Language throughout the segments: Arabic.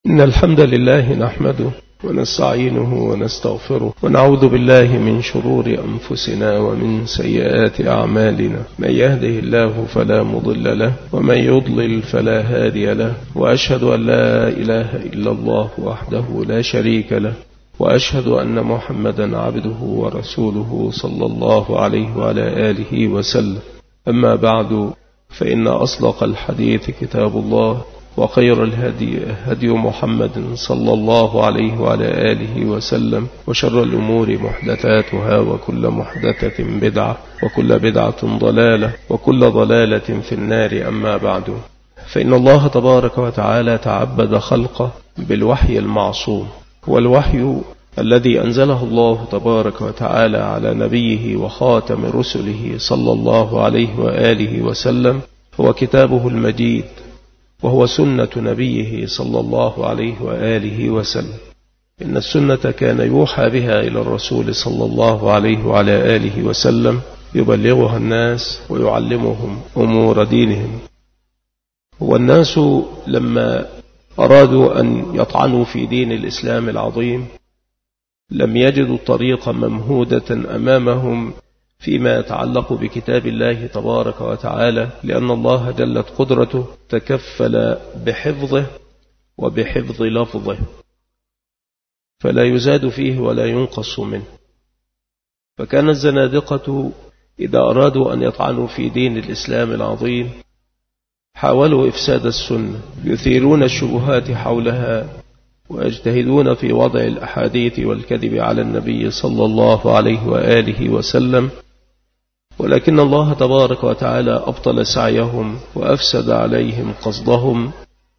إن الحمد لله نحمده ونستعينه ونستغفره ونعوذ بالله من شرور أنفسنا ومن سيئات أعمالنا. من يهده الله فلا مضل له ومن يضلل فلا هادي له، وأشهد أن لا إله إلا الله وحده لا شريك له، وأشهد أن محمدا عبده ورسوله صلى الله عليه وعلى آله وسلم. أما بعد، فإن أصدق الحديث كتاب الله، وخير الهدي هدي محمد صلى الله عليه وعلى آله وسلم، وشر الأمور محدثاتها، وكل محدثة بدعة، وكل بدعة ضلالة، وكل ضلالة في النار. أما بعد، فإن الله تبارك وتعالى تعبد خلقه بالوحي المعصوم، والوحي الذي أنزله الله تبارك وتعالى على نبيه وخاتم رسله صلى الله عليه وآله وسلم هو كتابه المجيد، وهو سنة نبيه صلى الله عليه وآله وسلم. إن السنة كان يوحى بها إلى الرسول صلى الله عليه وعلى آله وسلم، يبلغها الناس ويعلمهم أمور دينهم. والناس لما أرادوا أن يطعنوا في دين الإسلام العظيم لم يجدوا طريقا ممهودة أمامهم فيما يتعلق بكتاب الله تبارك وتعالى، لأن الله جلت قدرته تكفل بحفظه وبحفظ لفظه، فلا يزاد فيه ولا ينقص منه. فكان الزنادقة إذا أرادوا أن يطعنوا في دين الإسلام العظيم حاولوا إفساد السنة، يثيرون الشبهات حولها، ويجتهدون في وضع الأحاديث والكذب على النبي صلى الله عليه وآله وسلم. ولكن الله تبارك وتعالى أبطل سعيهم وأفسد عليهم قصدهم،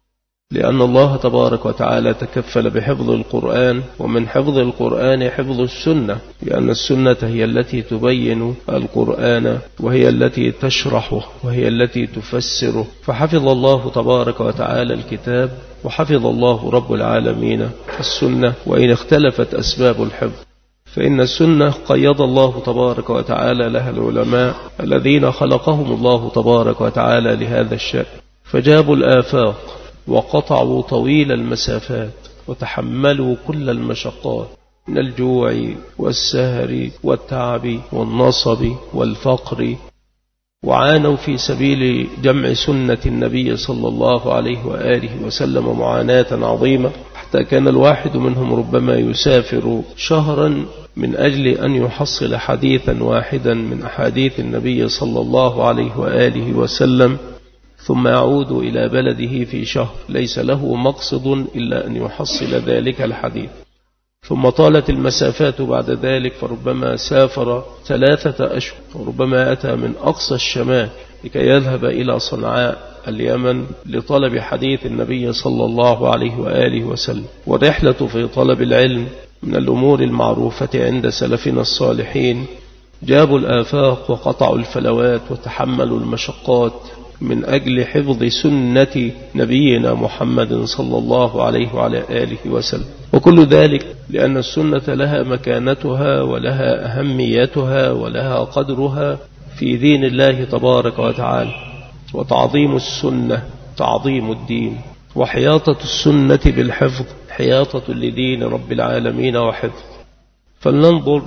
لأن الله تبارك وتعالى تكفل بحفظ القرآن، ومن حفظ القرآن حفظ السنة، لأن السنة هي التي تبين القرآن، وهي التي تشرحه، وهي التي تفسره. فحفظ الله تبارك وتعالى الكتاب، وحفظ الله رب العالمين السنة، وإن اختلفت أسباب الحفظ، فإن السنة قيض الله تبارك وتعالى لها العلماء الذين خلقهم الله تبارك وتعالى لهذا الشأن، فجابوا الآفاق وقطعوا طويل المسافات، وتحملوا كل المشقات من الجوع والسهر والتعب والنصب والفقر، وعانوا في سبيل جمع سنة النبي صلى الله عليه وآله وسلم معاناة عظيمة، حتى كان الواحد منهم ربما يسافر شهرا من أجل أن يحصل حديثا واحدا من أحاديث النبي صلى الله عليه وآله وسلم، ثم يعود إلى بلده في شهر ليس له مقصد إلا أن يحصل ذلك الحديث. ثم طالت المسافات بعد ذلك، فربما سافر 3 أشهر، وربما أتى من أقصى الشمال لكي يذهب إلى صنعاء اليمن لطلب حديث النبي صلى الله عليه وآله وسلم. والرحلة في طلب العلم من الأمور المعروفة عند سلفنا الصالحين، جابوا الآفاق وقطعوا الفلوات وتحملوا المشقات من أجل حفظ سنة نبينا محمد صلى الله عليه وعلى آله وسلم. وكل ذلك لأن السنة لها مكانتها ولها أهميتها ولها قدرها في دين الله تبارك وتعالى، وتعظيم السنة تعظيم الدين، وحياطة السنة بالحفظ حياطة لدين رب العالمين وحفظ. فلننظر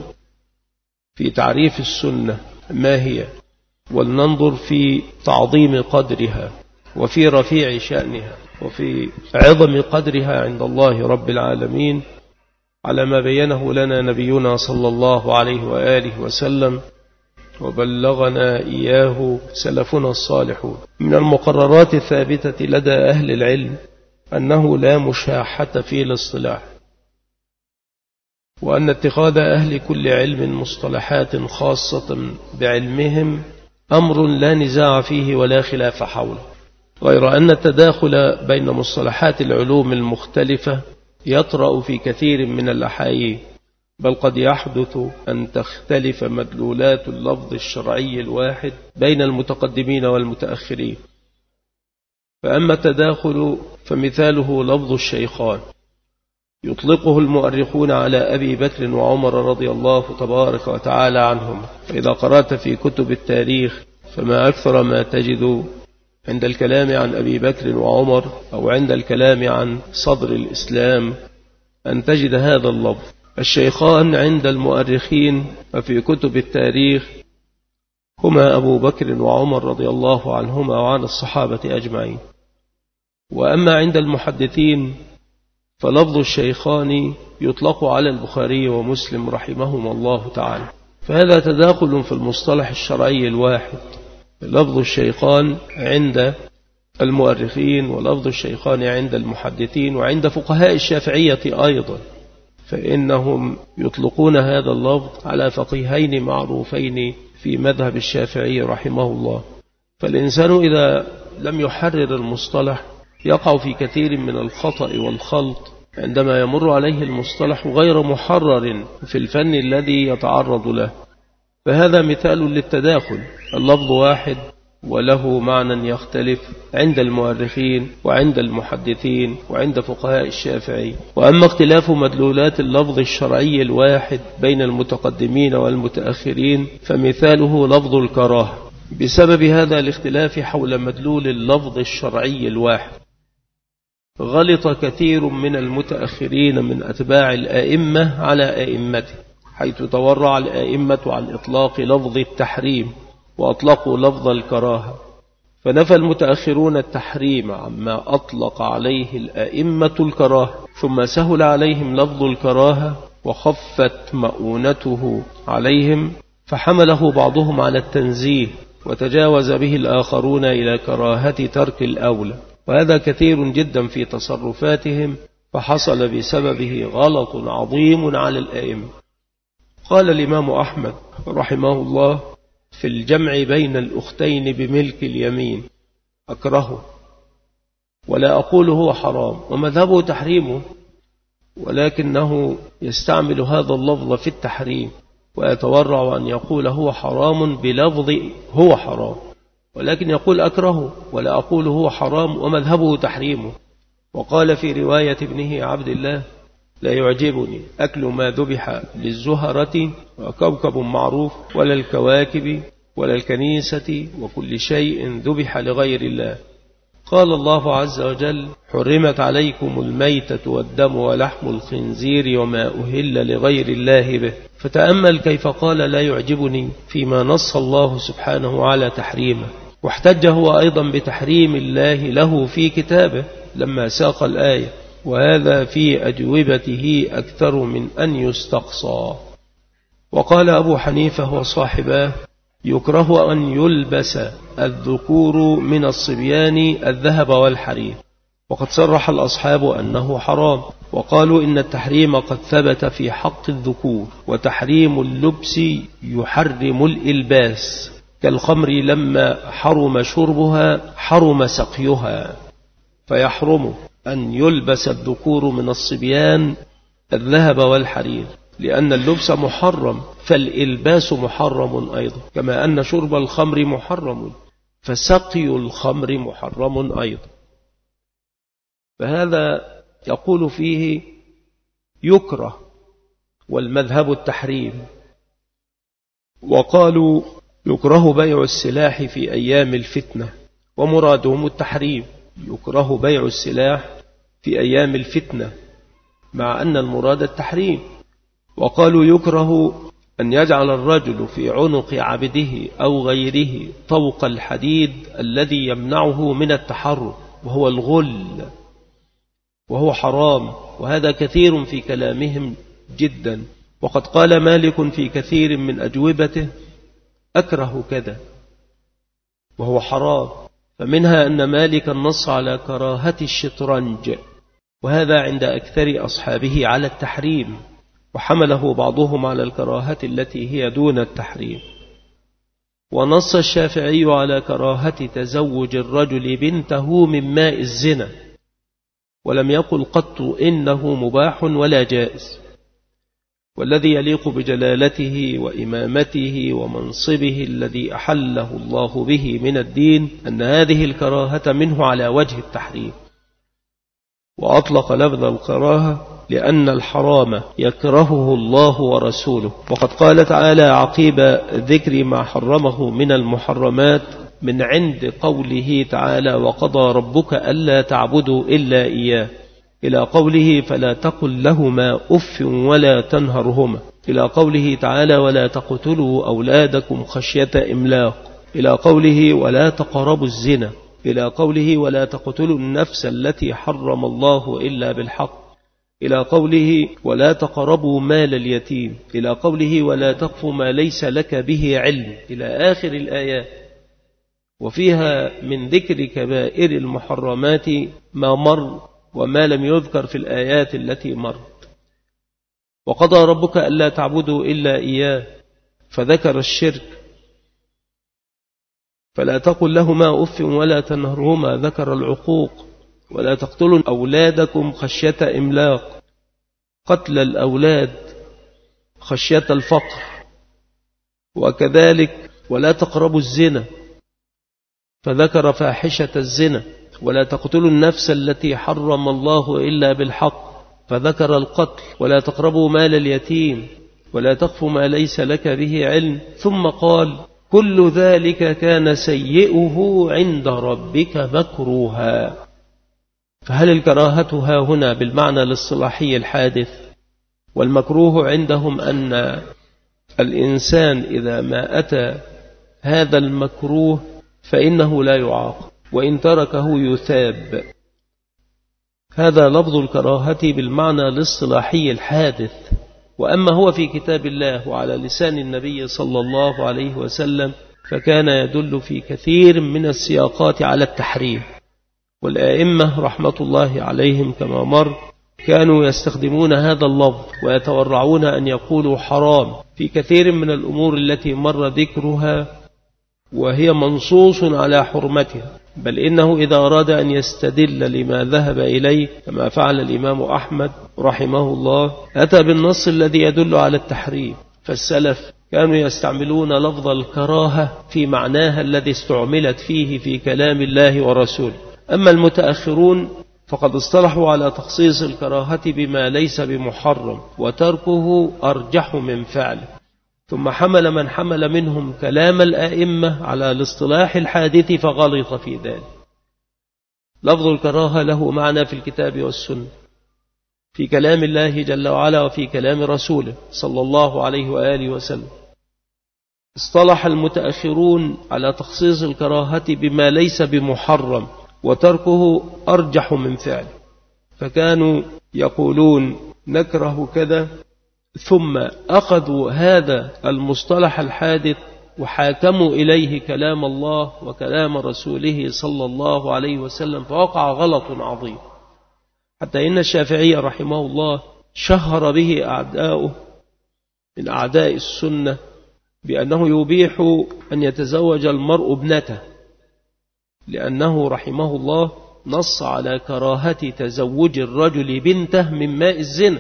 في تعريف السنة ما هي، ولننظر في تعظيم قدرها، وفي رفيع شأنها، وفي عظم قدرها عند الله رب العالمين، على ما بينه لنا نبينا صلى الله عليه وآله وسلم، وبلغنا إياه سلفنا الصالحون. من المقررات الثابتة لدى أهل العلم أنه لا مشاحة في الاصطلاح، وأن اتخاذ أهل كل علم مصطلحات خاصة بعلمهم أمر لا نزاع فيه ولا خلاف حوله، غير أن التداخل بين مصطلحات العلوم المختلفة يطرأ في كثير من الأحايين، بل قد يحدث أن تختلف مدلولات اللفظ الشرعي الواحد بين المتقدمين والمتأخرين. فأما التداخل فمثاله لفظ الشيخان، يطلقه المؤرخون على أبي بكر وعمر رضي الله تبارك وتعالى عنهم. فإذا قرأت في كتب التاريخ فما أكثر ما تجد عند الكلام عن أبي بكر وعمر أو عند الكلام عن صدر الإسلام أن تجد هذا اللفظ. الشيخان عند المؤرخين وفي كتب التاريخ هما أبو بكر وعمر رضي الله عنهما وعن الصحابة أجمعين. وأما عند المحدثين فلفظ الشيخان يطلق على البخاري ومسلم رحمهما الله تعالى، فهذا تداخل في المصطلح الشرعي الواحد، لفظ الشيخان عند المؤرخين ولفظ الشيخان عند المحدثين وعند فقهاء الشافعية أيضا، فإنهم يطلقون هذا اللفظ على فقيهين معروفين في مذهب الشافعي رحمه الله. فالإنسان إذا لم يحرر المصطلح يقع في كثير من الخطأ والخلط عندما يمر عليه المصطلح غير محرر في الفن الذي يتعرض له. فهذا مثال للتداخل، اللفظ واحد وله معنى يختلف عند المؤرخين وعند المحدثين وعند فقهاء الشافعي. وأما اختلاف مدلولات اللفظ الشرعي الواحد بين المتقدمين والمتأخرين فمثاله لفظ الكراهة. بسبب هذا الاختلاف حول مدلول اللفظ الشرعي الواحد غلط كثير من المتأخرين من أتباع الآئمة على آئمته، حيث تورع الآئمة عن إطلاق لفظ التحريم وأطلقوا لفظ الكراهة، فنفى المتأخرون التحريم عما أطلق عليه الآئمة الكراهة، ثم سهل عليهم لفظ الكراهة وخفت مؤونته عليهم فحمله بعضهم على التنزيه وتجاوز به الآخرون إلى كراهة ترك الأولى، وهذا كثير جدا في تصرفاتهم، فحصل بسببه غلط عظيم على الآئمة. قال الإمام أحمد رحمه الله في الجمع بين الأختين بملك اليمين: أكرهه ولا أقول هو حرام، ومذهبه تحريمه، ولكنه يستعمل هذا اللفظ في التحريم ويتورع أن يقول هو حرام بلفظ هو حرام، ولكن يقول أكرهه ولا أقول هو حرام ومذهبه تحريمه. وقال في رواية ابنه عبد الله: لا يعجبني أكل ما ذبح للزهرة وكوكب معروف ولا الكواكب ولا الكنيسة وكل شيء ذبح لغير الله. قال الله عز وجل: حرمت عليكم الميتة والدم ولحم الخنزير وما أهل لغير الله به. فتأمل كيف قال لا يعجبني فيما نص الله سبحانه على تحريمه، واحتج هو أيضا بتحريم الله له في كتابه لما ساق الآية: وهذا في أجوبته أكثر من أن يستقصى. وقال أبو حنيفة وصاحباه: يكره أن يلبس الذكور من الصبيان الذهب والحرير، وقد صرح الأصحاب أنه حرام، وقالوا إن التحريم قد ثبت في حق الذكور، وتحريم اللبس يحرم الإلباس، كالخمر لما حرم شربها حرم سقيها، فيحرم أن يلبس الذكور من الصبيان الذهب والحرير، لأن اللبس محرم فالإلباس محرم أيضا، كما أن شرب الخمر محرم فسقي الخمر محرم أيضا. فهذا يقول فيه يكره والمذهب التحريم. وقالوا يكره بيع السلاح في أيام الفتنة، ومرادهم التحريم، يكره بيع السلاح في أيام الفتنة مع أن المراد التحريم. وقالوا يكره أن يجعل الرجل في عنق عبده أو غيره طوق الحديد الذي يمنعه من التحرك، وهو الغل، وهو حرام، وهذا كثير في كلامهم جدا. وقد قال مالك في كثير من أجوبته: أكره كذا، وهو حرام. فمنها أن مالك نص على كراهة الشطرنج، وهذا عند أكثر أصحابه على التحريم، وحمله بعضهم على الكراهة التي هي دون التحريم. ونص الشافعي على كراهة تزوج الرجل بنته من ماء الزنا، ولم يقل قط إنه مباح ولا جائز. والذي يليق بجلالته وإمامته ومنصبه الذي أحله الله به من الدين أن هذه الكراهة منه على وجه التحريم، وأطلق لفظ الكراهة لأن الحرام يكرهه الله ورسوله. وقد قال تعالى عقيب ذكر ما حرمه من المحرمات: من عند قوله تعالى وقضى ربك ألا تعبدوا إلا إياه إلى قوله فلا تقل لهما أف ولا تنهرهما إلى قوله تعالى ولا تقتلوا أولادكم خشية إملاق إلى قوله ولا تقربوا الزنا إلى قوله ولا تقتلوا النفس التي حرم الله إلا بالحق إلى قوله ولا تقربوا مال اليتيم إلى قوله ولا تقف ما ليس لك به علم إلى آخر الآيات. وفيها من ذكر كبائر المحرمات ما مر وما لم يذكر في الآيات التي مرت. وقضى ربك ألا تعبدوا إلا إياه فذكر الشرك فلا تقل لهما أف ولا تنهرهما ذكر العقوق. ولا تقتلوا أولادكم خشية إملاق قتل الأولاد خشية الفقر. وكذلك ولا تقربوا الزنا فذكر فاحشة الزنا. ولا تقتلوا النفس التي حرم الله إلا بالحق فذكر القتل. ولا تقربوا مال اليتيم ولا تقف ما ليس لك به علم ثم قال كل ذلك كان سيئه عند ربك مكروها. فهل الكراهة ها هنا بالمعنى الاصطلاحي الحادث؟ والمكروه عندهم أن الإنسان إذا ما أتى هذا المكروه فإنه لا يعاقب وإن تركه يثاب. هذا لفظ الكراهة بالمعنى الاصطلاحي الحادث. وأما هو في كتاب الله وعلى لسان النبي صلى الله عليه وسلم فكان يدل في كثير من السياقات على التحريم. والآئمة رحمة الله عليهم كما مر كانوا يستخدمون هذا اللفظ ويتورعون أن يقولوا حرام في كثير من الأمور التي مر ذكرها وهي منصوص على حرمتها. بل إنه إذا أراد أن يستدل لما ذهب إليه كما فعل الإمام أحمد رحمه الله أتى بالنص الذي يدل على التحريم. فالسلف كانوا يستعملون لفظ الكراهة في معناها الذي استعملت فيه في كلام الله ورسوله. أما المتأخرون فقد اصطلحوا على تخصيص الكراهة بما ليس بمحرم وتركه أرجح من فعله. ثم حمل من حمل منهم كلام الآئمة على الاصطلاح الحادث فغلط في ذلك. لفظ الكراهة له معنى في الكتاب والسنة في كلام الله جل وعلا وفي كلام رسوله صلى الله عليه وآله وسلم. اصطلح المتأخرون على تخصيص الكراهة بما ليس بمحرم وتركه أرجح من فعل. فكانوا يقولون نكره كذا ثم أخذوا هذا المصطلح الحادث وحاكموا إليه كلام الله وكلام رسوله صلى الله عليه وسلم فوقع غلط عظيم. حتى إن الشافعي رحمه الله شهر به أعداؤه من أعداء السنة بأنه يبيح أن يتزوج المرء ابنته لأنه رحمه الله نص على كراهة تزوج الرجل بنته من ماء الزنا.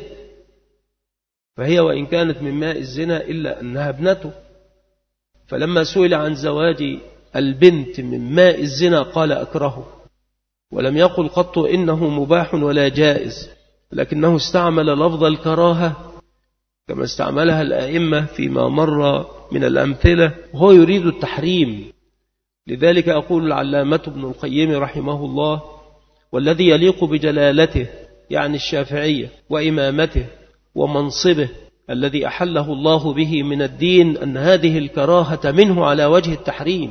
فهي وإن كانت من ماء الزنا إلا أنها ابنته. فلما سئل عن زواج البنت من ماء الزنا قال أكرهه ولم يقل قط إنه مباح ولا جائز لكنه استعمل لفظ الكراهة كما استعملها الآئمة فيما مر من الأمثلة وهو يريد التحريم. لذلك أقول العلامة ابن القيم رحمه الله والذي يليق بجلالته يعني الشافعية وإمامته ومنصبه الذي أحله الله به من الدين أن هذه الكراهة منه على وجه التحريم.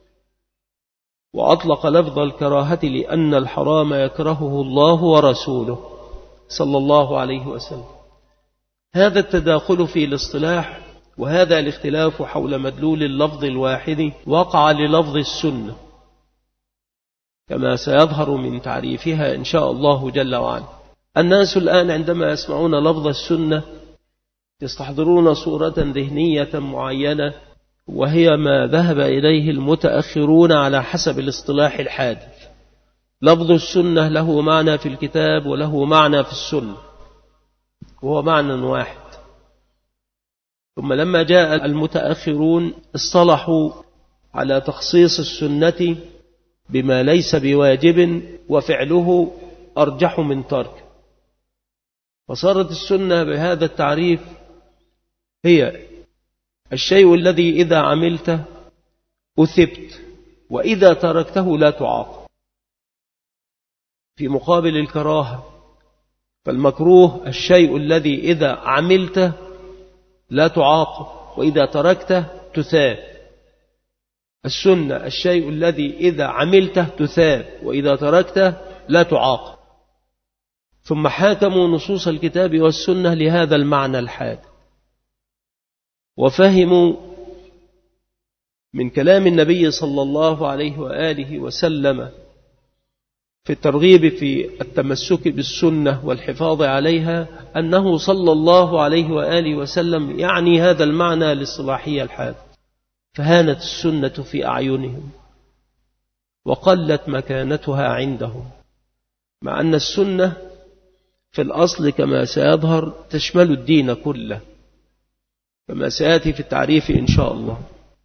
وأطلق لفظ الكراهة لأن الحرام يكرهه الله ورسوله صلى الله عليه وسلم. هذا التداخل في الاصطلاح وهذا الاختلاف حول مدلول اللفظ الواحد وقع للفظ السنة كما سيظهر من تعريفها إن شاء الله جل وعلا. الناس الآن عندما يسمعون لفظ السنة يستحضرون صورة ذهنية معينة وهي ما ذهب إليه المتأخرون على حسب الاصطلاح الحادث. لفظ السنة له معنى في الكتاب وله معنى في السنة وهو معنى واحد. ثم لما جاء المتأخرون اصطلحوا على تخصيص السنة بما ليس بواجب وفعله أرجح من ترك. فصارت السنة بهذا التعريف هي الشيء الذي إذا عملته أثبت وإذا تركته لا تعاقب، في مقابل الكراهة. فالمكروه الشيء الذي إذا عملته لا تعاقب وإذا تركته تثاب. السنة الشيء الذي إذا عملته تثاب وإذا تركته لا تعاقب. ثم حاكموا نصوص الكتاب والسنة لهذا المعنى الحاد، وفهموا من كلام النبي صلى الله عليه وآله وسلم في الترغيب في التمسك بالسنة والحفاظ عليها أنه صلى الله عليه وآله وسلم يعني هذا المعنى الاصطلاحي الحاد. فهانت السنة في أعينهم وقلت مكانتها عندهم، مع أن السنة في الأصل كما سيظهر تشمل الدين كله، كما سيأتي في التعريف إن شاء الله.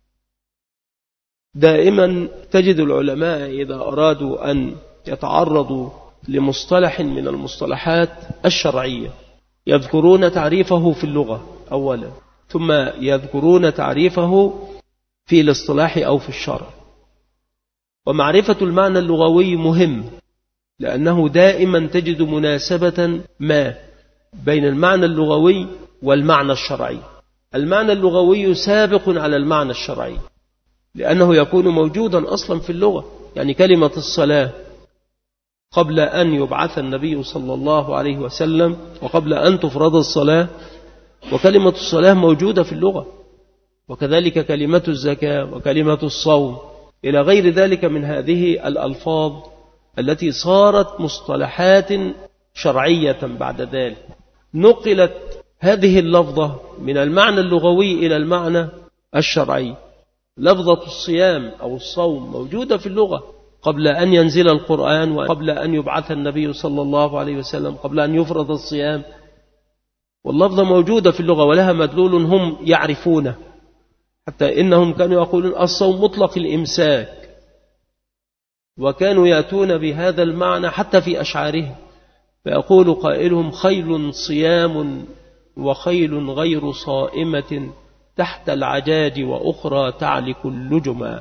دائما تجد العلماء إذا أرادوا أن يتعرضوا لمصطلح من المصطلحات الشرعية يذكرون تعريفه في اللغة أولا، ثم يذكرون تعريفه في الاصطلاح أو في الشرع. ومعرفة المعنى اللغوي مهم، لأنه دائما تجد مناسبة ما بين المعنى اللغوي والمعنى الشرعي. المعنى اللغوي سابق على المعنى الشرعي، لأنه يكون موجودا أصلا في اللغة. يعني كلمة الصلاة قبل أن يبعث النبي صلى الله عليه وسلم وقبل أن تفرض الصلاة، وكلمة الصلاة موجودة في اللغة، وكذلك كلمة الزكاة وكلمة الصوم إلى غير ذلك من هذه الألفاظ التي صارت مصطلحات شرعية بعد ذلك. نقلت هذه اللفظة من المعنى اللغوي إلى المعنى الشرعي. لفظة الصيام أو الصوم موجودة في اللغة قبل أن ينزل القرآن وقبل أن يبعث النبي صلى الله عليه وسلم، قبل أن يفرض الصيام، واللفظة موجودة في اللغة ولها مدلول هم يعرفونه، حتى إنهم كانوا يقولون الصوم مطلق الإمساك، وكانوا يأتون بهذا المعنى حتى في أشعارهم. فيقول قائلهم: خيل صيام وخيل غير صائمة تحت العجاج وأخرى تعلك اللجما.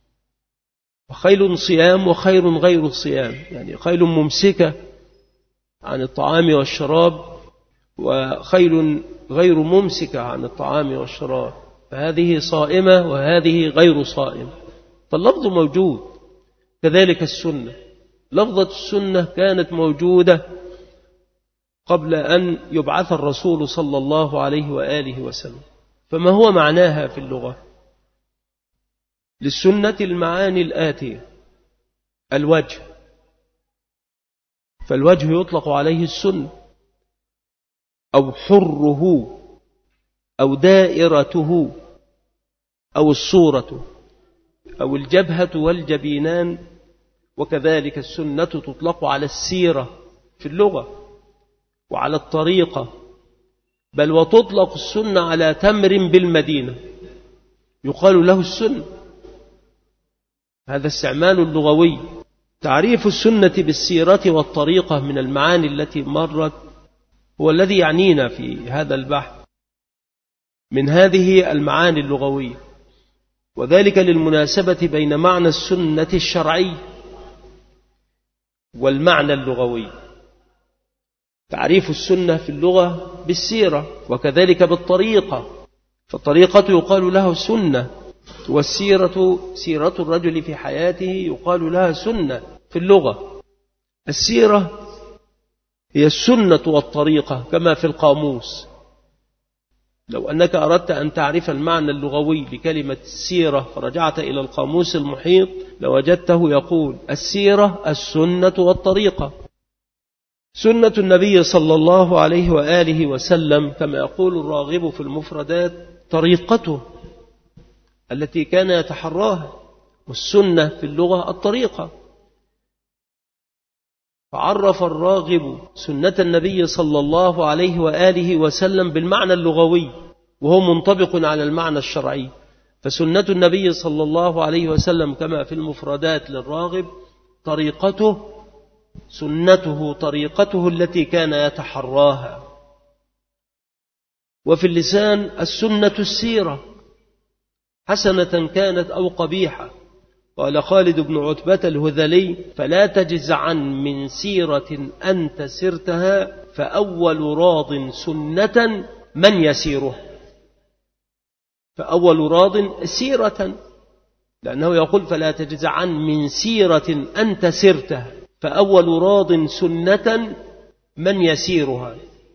وخيل صيام وخير غير صيام، يعني خيل ممسكة عن الطعام والشراب، وخيل غير ممسكة عن الطعام والشراب، فهذه صائمة وهذه غير صائمة. فاللفظ موجود. كذلك السنة، لفظة السنة كانت موجودة قبل أن يبعث الرسول صلى الله عليه وآله وسلم. فما هو معناها في اللغة؟ للسنة المعاني الآتية: الوجه، فالوجه يطلق عليه السنة، أو حره، أو دائرته، أو الصورة، أو الجبهة والجبينان. وكذلك السنة تطلق على السيرة في اللغة وعلى الطريقة، بل وتطلق السنة على تمر بالمدينة يقال له السنة. هذا استعمال اللغوي. تعريف السنة بالسيرة والطريقة من المعاني التي مرت هو الذي يعنينا في هذا البحث من هذه المعاني اللغوية، وذلك للمناسبة بين معنى السنة الشرعي والمعنى اللغوي. تعريف السنة في اللغة بالسيرة، وكذلك بالطريقة، فالطريقة يقال لها سنة، والسيرة سيرة الرجل في حياته يقال لها سنة في اللغة. السيرة هي السنة والطريقة كما في القاموس. لو أنك أردت أن تعرف المعنى اللغوي لكلمة السيرة فرجعت إلى القاموس المحيط لوجدته يقول: السيرة السنة والطريقة. سنة النبي صلى الله عليه وآله وسلم كما يقول الراغب في المفردات طريقته التي كان يتحراها، والسنة في اللغة الطريقة. فعرف الراغب سنة النبي صلى الله عليه وآله وسلم بالمعنى اللغوي وهو منطبق على المعنى الشرعي. فسنة النبي صلى الله عليه وسلم كما في المفردات للراغب طريقته، سنته طريقته التي كان يتحراها. وفي اللسان السنة السيرة، حسنة كانت أو قبيحة، قال خالد بن عتبة الهذلي: فلا تجزعن من سيرة أنت سرتها، فأول راض سنة من يسيرها. فأول راض سيرة، لأنه يقول: فلا تجزعن من سيرة أنت سرتها، فأول راض سنة من يسيرها.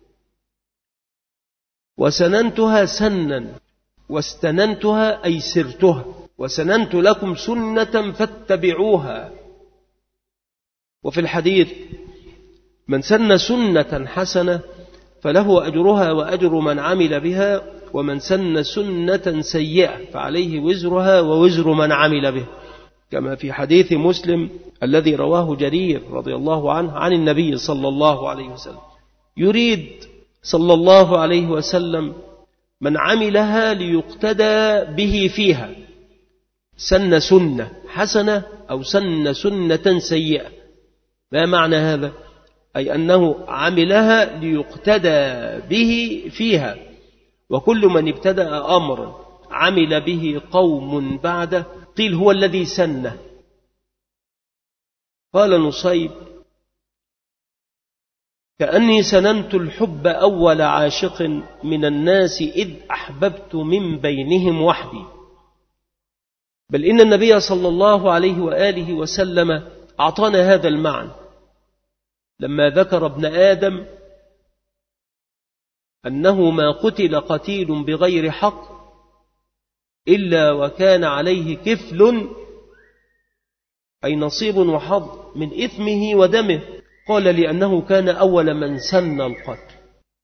وسننتها سنا، واستننتها أي سرتها، وسننت لكم سنة فاتبعوها. وفي الحديث: من سن سنة حسنة فله أجرها وأجر من عمل بها، ومن سن سنة سيئة فعليه وزرها ووزر من عمل به، كما في حديث مسلم الذي رواه جرير رضي الله عنه عن النبي صلى الله عليه وسلم. يريد صلى الله عليه وسلم من عملها ليقتدى به فيها، سن سنة حسنة أو سن سنة سيئة. ما معنى هذا؟ أي أنه عملها ليقتدى به فيها. وكل من ابتدأ أمرا عمل به قوم بعده قيل هو الذي سنه. قال نصيب: كأني سننت الحب أول عاشق من الناس إذ أحببت من بينهم وحدي. بل إن النبي صلى الله عليه وآله وسلم أعطانا هذا المعنى لما ذكر ابن آدم أنه ما قتل قتيل بغير حق إلا وكان عليه كفل، أي نصيب وحظ من إثمه ودمه. قال: لأنه كان أول من سن القتل،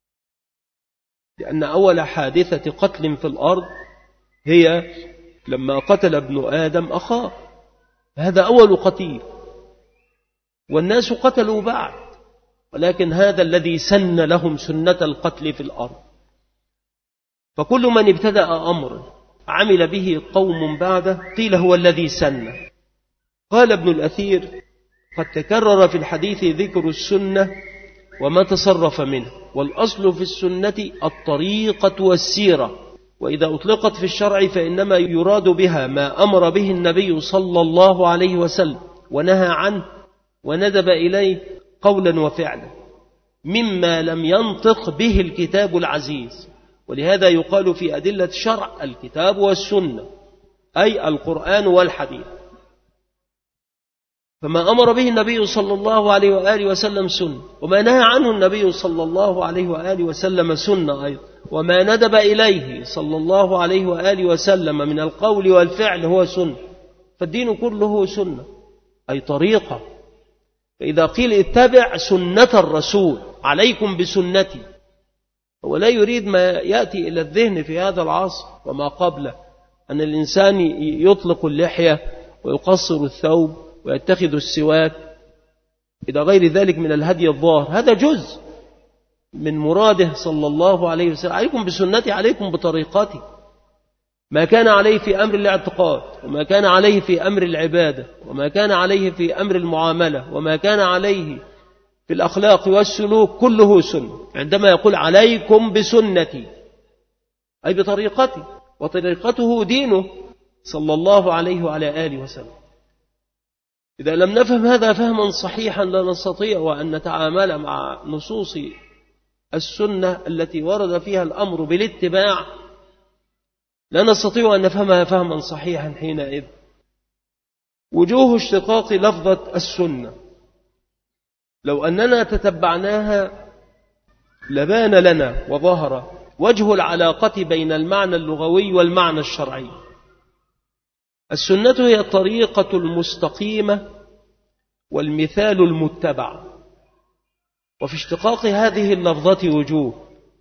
لأن أول حادثة قتل في الأرض هي لما قتل ابن آدم أخاه، هذا أول قتيل، والناس قتلوا بعد، ولكن هذا الذي سن لهم سنة القتل في الأرض. فكل من ابتدأ أمر عمل به قوم بعده قيل هو الذي سن. قال ابن الأثير: قد تكرر في الحديث ذكر السنة وما تصرف منه، والأصل في السنة الطريقة والسيرة، وإذا أطلقت في الشرع فإنما يراد بها ما أمر به النبي صلى الله عليه وسلم ونهى عنه وندب إليه قولا وفعلا مما لم ينطق به الكتاب العزيز. ولهذا يقال في أدلة الشرع الكتاب والسنة، أي القرآن والحديث. فما أمر به النبي صلى الله عليه وآله وسلم سنة، وما نهى عنه النبي صلى الله عليه وآله وسلم سنة أيضا، وما ندب إليه صلى الله عليه وآله وسلم من القول والفعل هو سنة. فالدين كله سنة، أي طريقة. فإذا قيل اتبع سنة الرسول، عليكم بسنتي، هو لا يريد ما يأتي إلى الذهن في هذا العصر وما قبله، أن الإنسان يطلق اللحية ويقصر الثوب ويتخذ السواك إلى غير ذلك من الهدي الظاهر. هذا جزء من مراده صلى الله عليه وسلم: عليكم بسنتي، عليكم بطريقتي. ما كان عليه في أمر الاعتقاد، وما كان عليه في أمر العبادة، وما كان عليه في أمر المعاملة، وما كان عليه في الأخلاق والسلوك، كله سنة. عندما يقول عليكم بسنتي أي بطريقتي، وطريقته دينه صلى الله عليه وعلى آله وسلم. إذا لم نفهم هذا فهما صحيحا لا نستطيع أن نتعامل مع نصوص السنة التي ورد فيها الأمر بالاتباع، لا نستطيع أن نفهمها فهما صحيحا حينئذ. وجوه اشتقاق لفظة السنة لو أننا تتبعناها لبان لنا وظهر وجه العلاقة بين المعنى اللغوي والمعنى الشرعي. السنة هي الطريقة المستقيمة والمثال المتبع. وفي اشتقاق هذه اللفظة وجوه: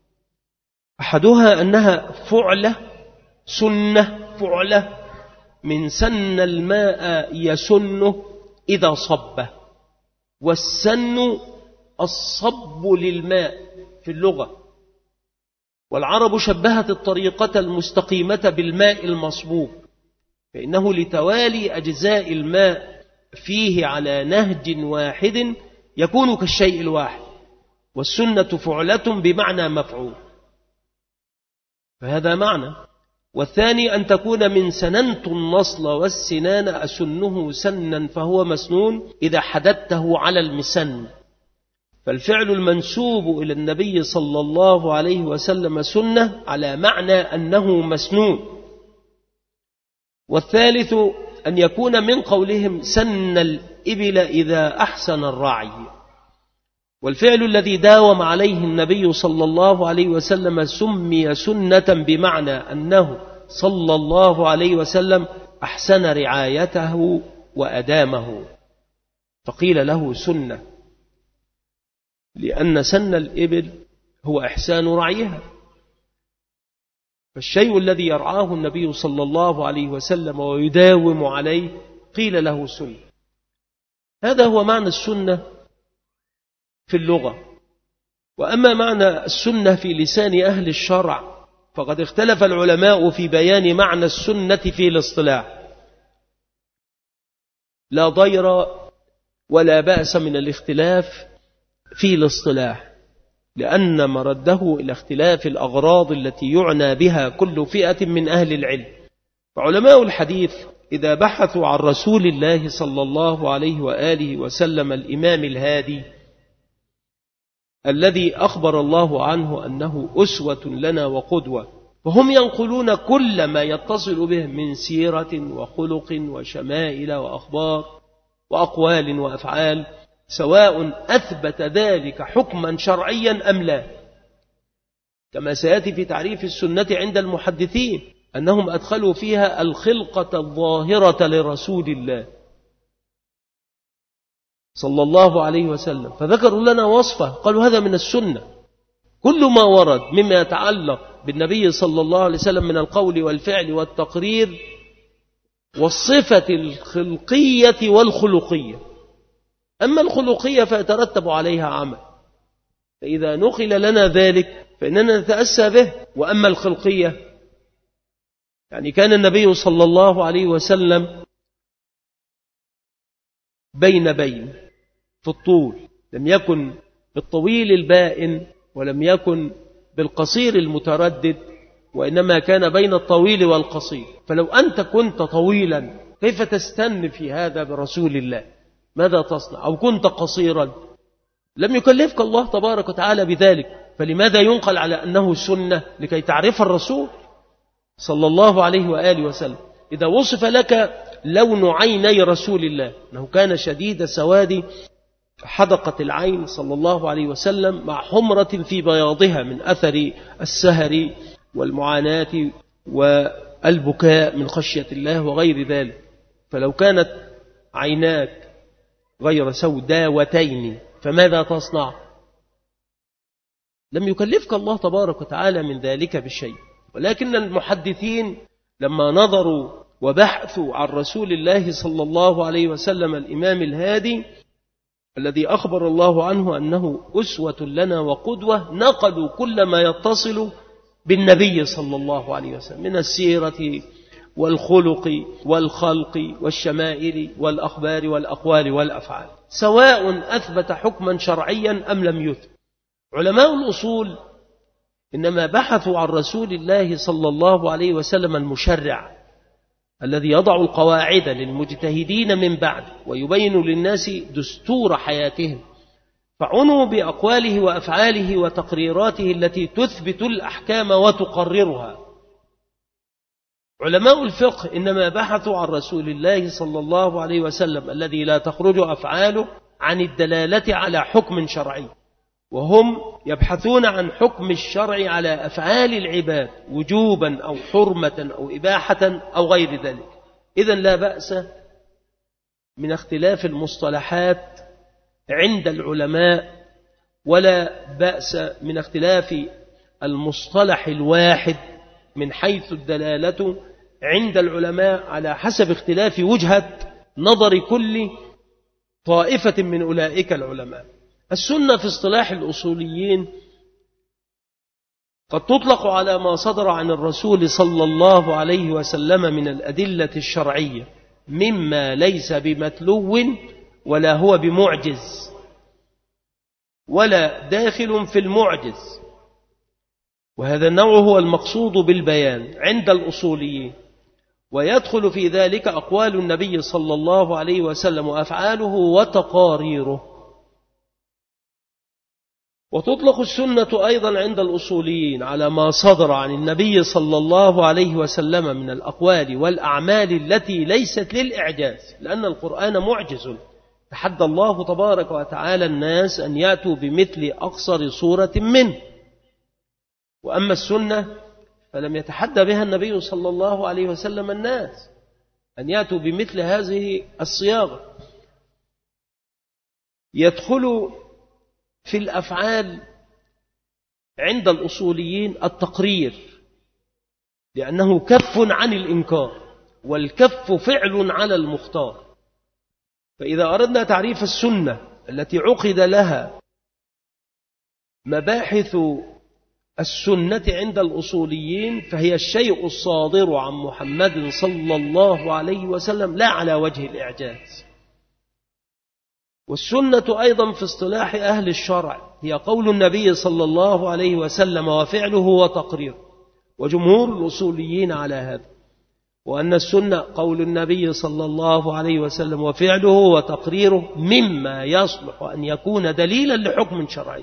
أحدها أنها فعلة، سنة فعلة، من سن الماء يسنه إذا صبه، والسن الصب للماء في اللغة. والعرب شبهت الطريقة المستقيمة بالماء المصبوب، فإنه لتوالي أجزاء الماء فيه على نهج واحد يكون كالشيء الواحد، والسنة فعلة بمعنى مفعول. فهذا معنى. والثاني أن تكون من سننت النصل والسنان أسنه سنا فهو مسنون إذا حددته على المسن، فالفعل المنسوب إلى النبي صلى الله عليه وسلم سنة على معنى أنه مسنون. والثالث أن يكون من قولهم سن الإبل إذا أحسن الرعي، والفعل الذي داوم عليه النبي صلى الله عليه وسلم سمي سنة بمعنى أنه صلى الله عليه وسلم أحسن رعايته وأدامه، فقيل له سنة لأن سن الإبل هو إحسان رعيها، فالشيء الذي يرعاه النبي صلى الله عليه وسلم ويداوم عليه قيل له سنة. هذا هو معنى السنة في اللغة. وأما معنى السنة في لسان أهل الشرع فقد اختلف العلماء في بيان معنى السنة في الاصطلاح، لا ضير ولا بأس من الاختلاف في الاصطلاح، لأن مرده إلى اختلاف الأغراض التي يعنى بها كل فئة من أهل العلم. فعلماء الحديث إذا بحثوا عن رسول الله صلى الله عليه وآله وسلم الإمام الهادي الذي أخبر الله عنه أنه أسوة لنا وقدوة، فهم ينقلون كل ما يتصل به من سيرة وخلق وشمائل وأخبار وأقوال وأفعال، سواء أثبت ذلك حكما شرعيا أم لا، كما سيأتي في تعريف السنة عند المحدثين أنهم أدخلوا فيها الخلقة الظاهرة لرسول الله صلى الله عليه وسلم، فذكروا لنا وصفه قالوا هذا من السنة. كل ما ورد مما يتعلق بالنبي صلى الله عليه وسلم من القول والفعل والتقرير والصفة الخلقية والخلقية. أما الخلقية فيترتب عليها عمل، فإذا نقل لنا ذلك فإننا نتأسى به. وأما الخلقية يعني كان النبي صلى الله عليه وسلم بين في الطول، لم يكن بالطويل البائن ولم يكن بالقصير المتردد، وإنما كان بين الطويل والقصير. فلو أنت كنت طويلا كيف تستن في هذا برسول الله؟ ماذا تصنع؟ أو كنت قصيرا لم يكلفك الله تبارك وتعالى بذلك، فلماذا ينقل على أنه سنة؟ لكي تعرف الرسول صلى الله عليه وآله وسلم. إذا وصف لك لون عيني رسول الله أنه كان شديد سواد حدقة العين صلى الله عليه وسلم مع حمرة في بياضها من أثر السهر والمعاناة والبكاء من خشية الله وغير ذلك، فلو كانت عيناك غير سوداوتين فماذا تصنع؟ لم يكلفك الله تبارك وتعالى من ذلك بشيء. ولكن المحدثين لما نظروا وبحثوا عن رسول الله صلى الله عليه وسلم الإمام الهادي الذي أخبر الله عنه أنه أسوة لنا وقدوة، نقلوا كل ما يتصل بالنبي صلى الله عليه وسلم من السيرة والخلق والخلق والشمائل والأخبار والأقوال والأفعال، سواء أثبت حكما شرعيا أم لم يثبت. علماء الأصول إنما بحثوا عن رسول الله صلى الله عليه وسلم المشرع الذي يضع القواعد للمجتهدين من بعد ويبين للناس دستور حياتهم، فعنوا بأقواله وأفعاله وتقريراته التي تثبت الأحكام وتقررها. علماء الفقه إنما بحثوا عن رسول الله صلى الله عليه وسلم الذي لا تخرج أفعاله عن الدلالة على حكم شرعي، وهم يبحثون عن حكم الشرع على أفعال العباد وجوبا أو حرمة أو إباحة أو غير ذلك. إذن لا بأس من اختلاف المصطلحات عند العلماء، ولا بأس من اختلاف المصطلح الواحد من حيث الدلالة عند العلماء على حسب اختلاف وجهة نظر كل طائفة من أولئك العلماء. السنة في اصطلاح الأصوليين قد تطلق على ما صدر عن الرسول صلى الله عليه وسلم من الأدلة الشرعية مما ليس بمتلو ولا هو بمعجز ولا داخل في المعجز، وهذا النوع هو المقصود بالبيان عند الأصوليين، ويدخل في ذلك أقوال النبي صلى الله عليه وسلم وأفعاله وتقاريره. وتطلق السنة أيضا عند الأصوليين على ما صدر عن النبي صلى الله عليه وسلم من الأقوال والأعمال التي ليست للإعجاز، لأن القرآن معجز، تحدى الله تبارك وتعالى الناس أن يأتوا بمثل أقصر صورة منه. وأما السنة فلم يتحدى بها النبي صلى الله عليه وسلم الناس أن يأتوا بمثل هذه الصياغة. يدخل في الأفعال عند الأصوليين التقرير، لأنه كف عن الإنكار، والكف فعل على المختار. فإذا أردنا تعريف السنة التي عقد لها مباحث السنة عند الأصوليين، فهي الشيء الصادر عن محمد صلى الله عليه وسلم لا على وجه الإعجاز. والسنة أيضا في اصطلاح أهل الشرع هي قول النبي صلى الله عليه وسلم وفعله وتقريره، وجمهور الأصوليين على هذا، وأن السنة قول النبي صلى الله عليه وسلم وفعله وتقريره مما يصلح أن يكون دليلا لحكم شرعي.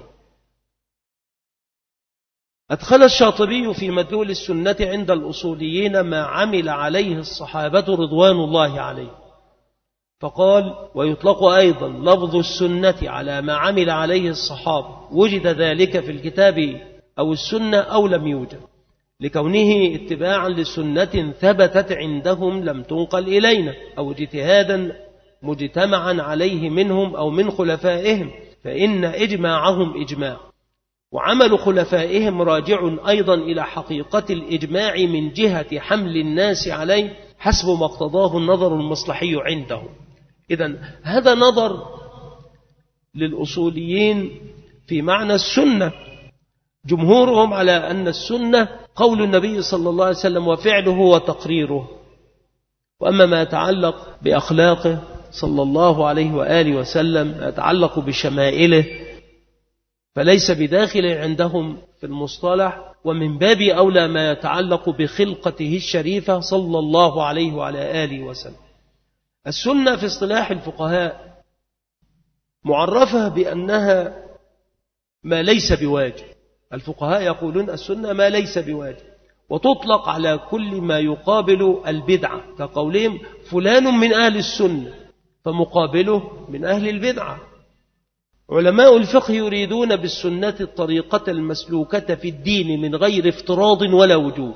أدخل الشاطبي في مدلول السنة عند الأصوليين ما عمل عليه الصحابة رضوان الله عليه، فقال: ويطلق أيضا لفظ السنة على ما عمل عليه الصحابة، وجد ذلك في الكتاب أو السنة أو لم يوجد، لكونه اتباعا لسنة ثبتت عندهم لم تنقل إلينا، أو اجتهادا مجتمعا عليه منهم أو من خلفائهم، فإن إجماعهم إجماع، وعمل خلفائهم راجع أيضا إلى حقيقة الإجماع من جهة حمل الناس عليه حسب ما اقتضاه النظر المصلحي عندهم. إذن هذا نظر للأصوليين في معنى السنة. جمهورهم على أن السنة قول النبي صلى الله عليه وسلم وفعله وتقريره، وأما ما يتعلق بأخلاقه صلى الله عليه وآله وسلم، ما يتعلق بشمائله، فليس بداخل عندهم في المصطلح، ومن باب أولى ما يتعلق بخلقته الشريفة صلى الله عليه وعلى آله وسلم. السنة في اصطلاح الفقهاء معرفة بأنها ما ليس بواجب. الفقهاء يقولون السنة ما ليس بواجب، وتطلق على كل ما يقابل البدعة، كقولهم فلان من أهل السنة، فمقابله من أهل البدعة. علماء الفقه يريدون بالسنة الطريقة المسلوكة في الدين من غير افتراض ولا وجوب،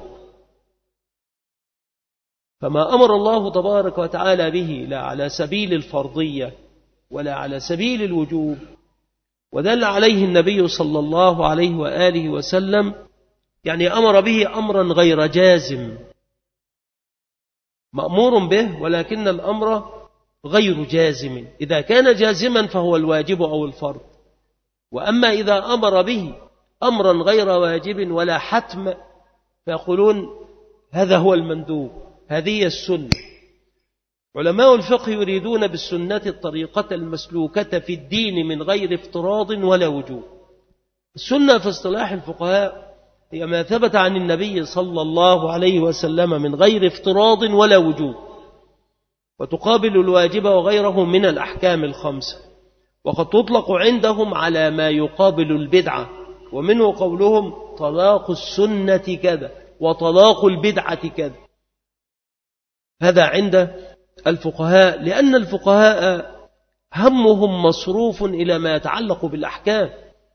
فما أمر الله تبارك وتعالى به لا على سبيل الفرضية ولا على سبيل الوجوب، ودل عليه النبي صلى الله عليه وآله وسلم، يعني أمر به أمرا غير جازم، مأمور به ولكن الأمر غير جازم. إذا كان جازما فهو الواجب أو الفرض، وأما إذا أمر به أمرا غير واجب ولا حتم فيقولون هذا هو المندوب، هذه السنة. علماء الفقه يريدون بالسنة الطريقة المسلوكة في الدين من غير افتراض ولا وجوب. السنة في اصطلاح الفقهاء هي ما ثبت عن النبي صلى الله عليه وسلم من غير افتراض ولا وجوب، وتقابل الواجب وغيره من الأحكام الخمسة، وقد تطلق عندهم على ما يقابل البدعة، ومنه قولهم طلاق السنة كذا وطلاق البدعة كذا. هذا عند الفقهاء، لأن الفقهاء همهم مصروف إلى ما يتعلق بالأحكام،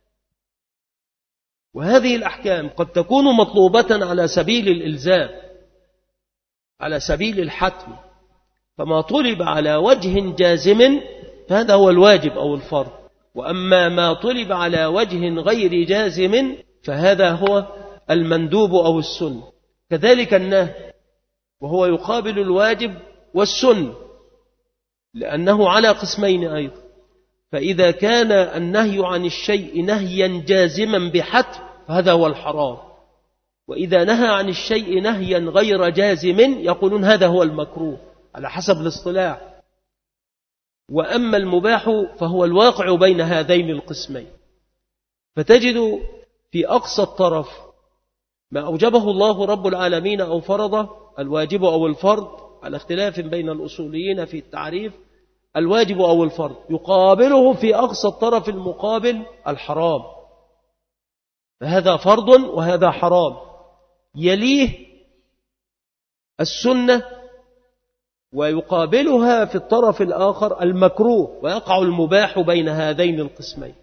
وهذه الأحكام قد تكون مطلوبة على سبيل الإلزام، على سبيل الحتم، فما طلب على وجه جازم فهذا هو الواجب أو الفرض، وأما ما طلب على وجه غير جازم فهذا هو المندوب أو السنة. كذلك النهي، وهو يقابل الواجب والسنة، لأنه على قسمين أيضا. فإذا كان النهي عن الشيء نهيا جازما بحتم فهذا هو الحرام، وإذا نهى عن الشيء نهيا غير جازم يقولون هذا هو المكروه على حسب الاصطلاح. وأما المباح فهو الواقع بين هذين القسمين، فتجد في أقصى الطرف ما أوجبه الله رب العالمين أو فرضه الواجب أو الفرض على اختلاف بين الأصوليين في التعريف، الواجب أو الفرض يقابله في أقصى الطرف المقابل الحرام، فهذا فرض وهذا حرام، يليه السنة ويقابلها في الطرف الآخر المكروه، ويقع المباح بين هذين القسمين.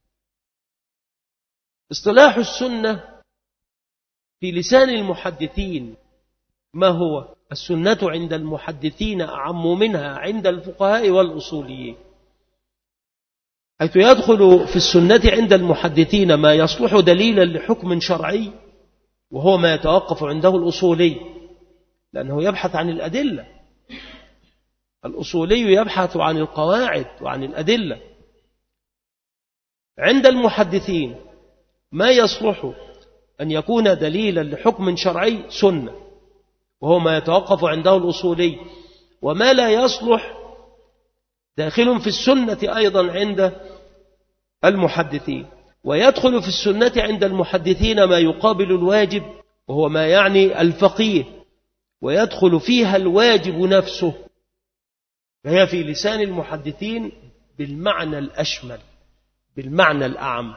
اصطلاح السنة في لسان المحدثين ما هو؟ السنة عند المحدثين أعم منها عند الفقهاء والأصوليين، حيث يدخل في السنة عند المحدثين ما يصلح دليلا لحكم شرعي، وهو ما يتوقف عنده الأصولي، لأنه يبحث عن الأدلة. الأصولي يبحث عن القواعد وعن الأدلة. عند المحدثين ما يصلح أن يكون دليلا لحكم شرعي سنة، وهو ما يتوقف عنده الأصولي، وما لا يصلح داخل في السنة أيضا عند المحدثين. ويدخل في السنة عند المحدثين ما يقابل الواجب، وهو ما يعني الفقيه، ويدخل فيها الواجب نفسه، فهي في لسان المحدثين بالمعنى الأشمل، بالمعنى الأعم.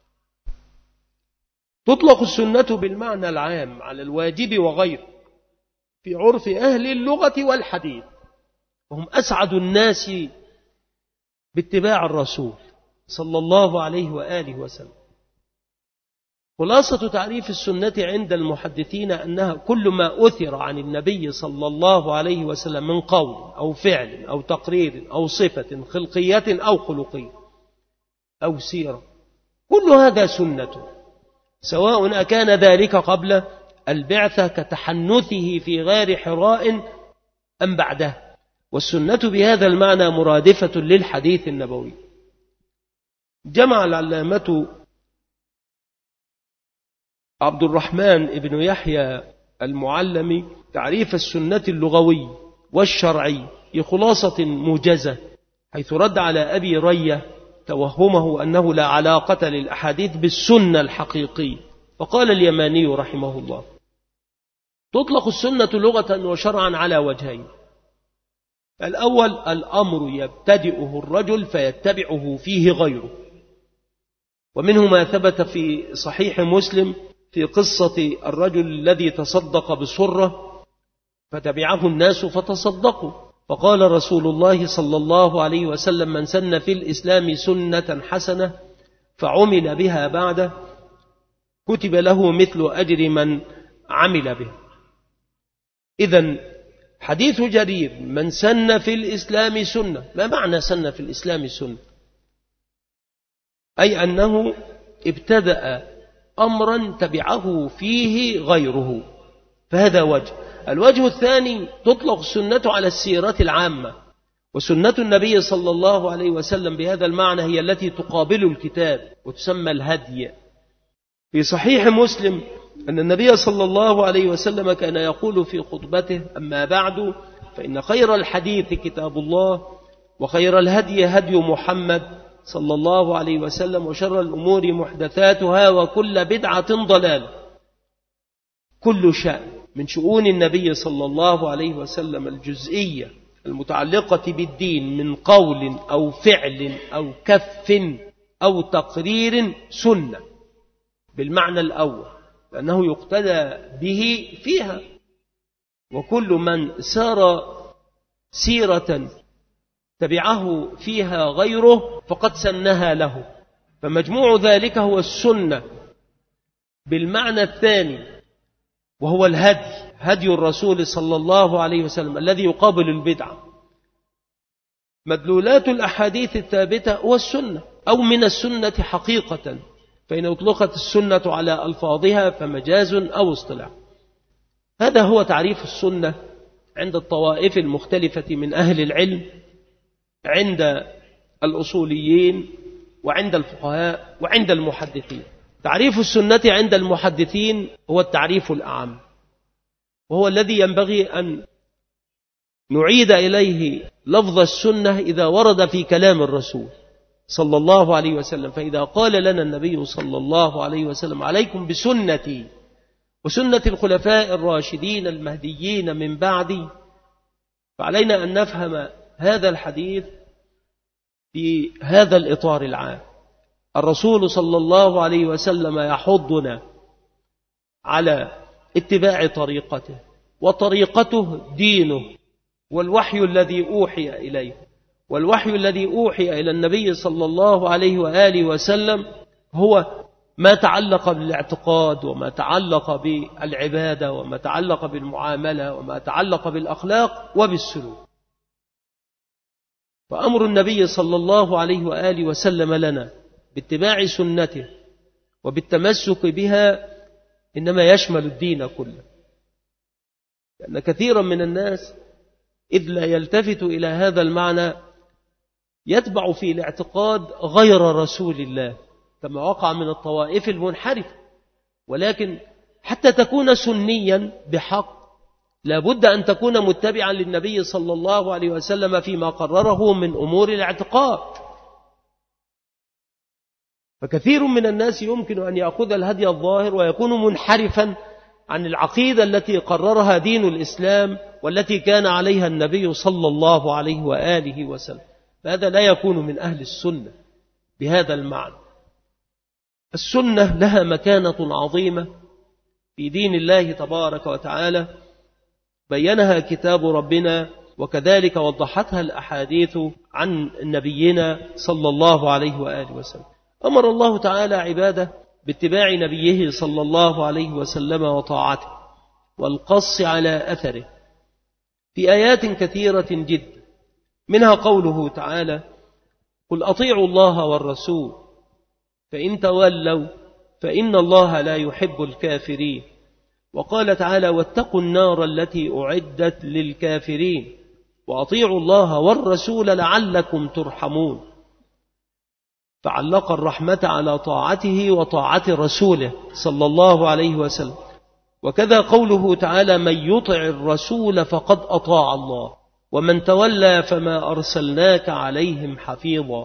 تطلق السنة بالمعنى العام على الواجب وغيره في عرف أهل اللغة والحديث، وهم أسعد الناس باتباع الرسول صلى الله عليه وآله وسلم. خلاصة تعريف السنة عند المحدثين أنها كل ما أثر عن النبي صلى الله عليه وسلم من قول أو فعل أو تقرير أو صفة خلقية أو خلقية أو سيرة، كل هذا سنة، سواء أكان ذلك قبل البعثة كتحنثه في غار حراء أم بعده. والسنة بهذا المعنى مرادفة للحديث النبوي. جمع العلامة عبد الرحمن ابن يحيى المعلمي تعريف السنة اللغوي والشرعي في خلاصة موجزة، حيث رد على أبي رية توهمه أنه لا علاقة للأحاديث بالسنة الحقيقية. فقال اليماني رحمه الله: تطلق السنة لغة وشرعا على وجهين. الأول الأمر يبتدئه الرجل فيتبعه فيه غيره، ومنه ما ثبت في صحيح مسلم في قصة الرجل الذي تصدق بصرة فتبعه الناس فتصدقوا، فقال رسول الله صلى الله عليه وسلم: من سن في الإسلام سنة حسنة فعمل بها بعده كتب له مثل أجر من عمل به. إذن حديث جرير من سن في الإسلام سنة، ما معنى سن في الإسلام سنة؟ أي أنه ابتدأ أمرا تبعه فيه غيره، فهذا وجه. الوجه الثاني تطلق السنة على السيرة العامة، وسنة النبي صلى الله عليه وسلم بهذا المعنى هي التي تقابل الكتاب وتسمى الهدي. في صحيح مسلم أن النبي صلى الله عليه وسلم كان يقول في خطبته: أما بعد فإن خير الحديث كتاب الله، وخير الهدي هدي محمد صلى الله عليه وسلم، وشر الأمور محدثاتها، وكل بدعة ضلالة. كل شأن من شؤون النبي صلى الله عليه وسلم الجزئية المتعلقة بالدين من قول أو فعل أو كف أو تقرير سنة بالمعنى الأول، لأنه يقتدى به فيها، وكل من سار سيرة تبعه فيها غيره فقد سنها له. فمجموع ذلك هو السنة بالمعنى الثاني، وهو الهدي، هدي الرسول صلى الله عليه وسلم الذي يقابل البدعة. مدلولات الأحاديث الثابتة هو السنة أو من السنة حقيقة، فإن أطلقت السنة على ألفاظها فمجاز أو اصطلاح. هذا هو تعريف السنة عند الطوائف المختلفة من أهل العلم، عند الأصوليين وعند الفقهاء وعند المحدثين. تعريف السنة عند المحدثين هو التعريف الأعم، وهو الذي ينبغي أن نعيد إليه لفظ السنة إذا ورد في كلام الرسول صلى الله عليه وسلم. فإذا قال لنا النبي صلى الله عليه وسلم: عليكم بسنتي وسنة الخلفاء الراشدين المهديين من بعدي. فعلينا أن نفهم هذا الحديث في هذا الإطار العام. الرسول صلى الله عليه وسلم يحضنا على اتباع طريقته، وطريقته دينه والوحي الذي أوحي إليه. والوحي الذي أوحي إلى النبي صلى الله عليه وآله وسلم هو ما تعلق بالاعتقاد، وما تعلق بالعبادة، وما تعلق بالمعاملة، وما تعلق بالأخلاق وبالسلوك. فأمر النبي صلى الله عليه وآله وسلم لنا باتباع سنته وبالتمسك بها إنما يشمل الدين كله. لأن كثيرا من الناس إذ لا يلتفت إلى هذا المعنى يتبع في الاعتقاد غير رسول الله، كما وقع من الطوائف المنحرفة. ولكن حتى تكون سنيا بحق لابد أن تكون متبعا للنبي صلى الله عليه وسلم فيما قرره من أمور الاعتقاد. فكثير من الناس يمكن أن يأخذ الهدي الظاهر ويكون منحرفا عن العقيدة التي قررها دين الإسلام والتي كان عليها النبي صلى الله عليه وآله وسلم. فهذا لا يكون من أهل السنة بهذا المعنى. السنة لها مكانة عظيمة في دين الله تبارك وتعالى بينها كتاب ربنا، وكذلك وضحتها الأحاديث عن نبينا صلى الله عليه وآله وسلم. أمر الله تعالى عباده باتباع نبيه صلى الله عليه وسلم وطاعته والقص على أثره في آيات كثيرة جدا، منها قوله تعالى: قل أطيعوا الله والرسول فإن تولوا فإن الله لا يحب الكافرين. وقال تعالى: واتقوا النار التي أعدت للكافرين وأطيعوا الله والرسول لعلكم ترحمون. فعلق الرحمة على طاعته وطاعة رسوله صلى الله عليه وسلم. وكذا قوله تعالى: من يطع الرسول فقد أطاع الله ومن تولى فما أرسلناك عليهم حفيظا.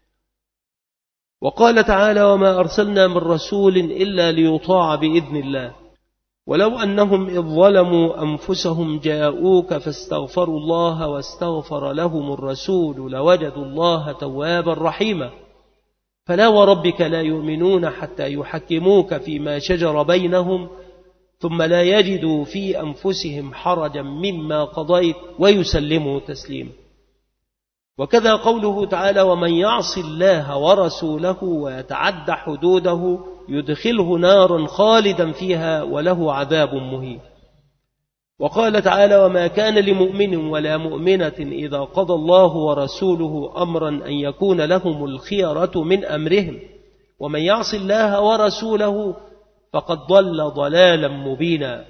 وقال تعالى: وما أرسلنا من رسول إلا ليطاع بإذن الله ولو أنهم إذ ظلموا أنفسهم جاءوك فاستغفروا الله واستغفر لهم الرسول لوجدوا الله توابا رحيما. فلا وربك لا يؤمنون حتى يحكموك فيما شجر بينهم ثم لا يجدوا في أنفسهم حرجا مما قضيت ويسلموا تسليما. وكذا قوله تعالى: ومن يعص الله ورسوله ويتعد حدوده يدخله نارا خالدا فيها وله عذاب مهين. وقال تعالى: وما كان لمؤمن ولا مؤمنة إذا قضى الله ورسوله أمرا أن يكون لهم الخيرة من أمرهم ومن يعص الله ورسوله فقد ضل ضلالا مبينا.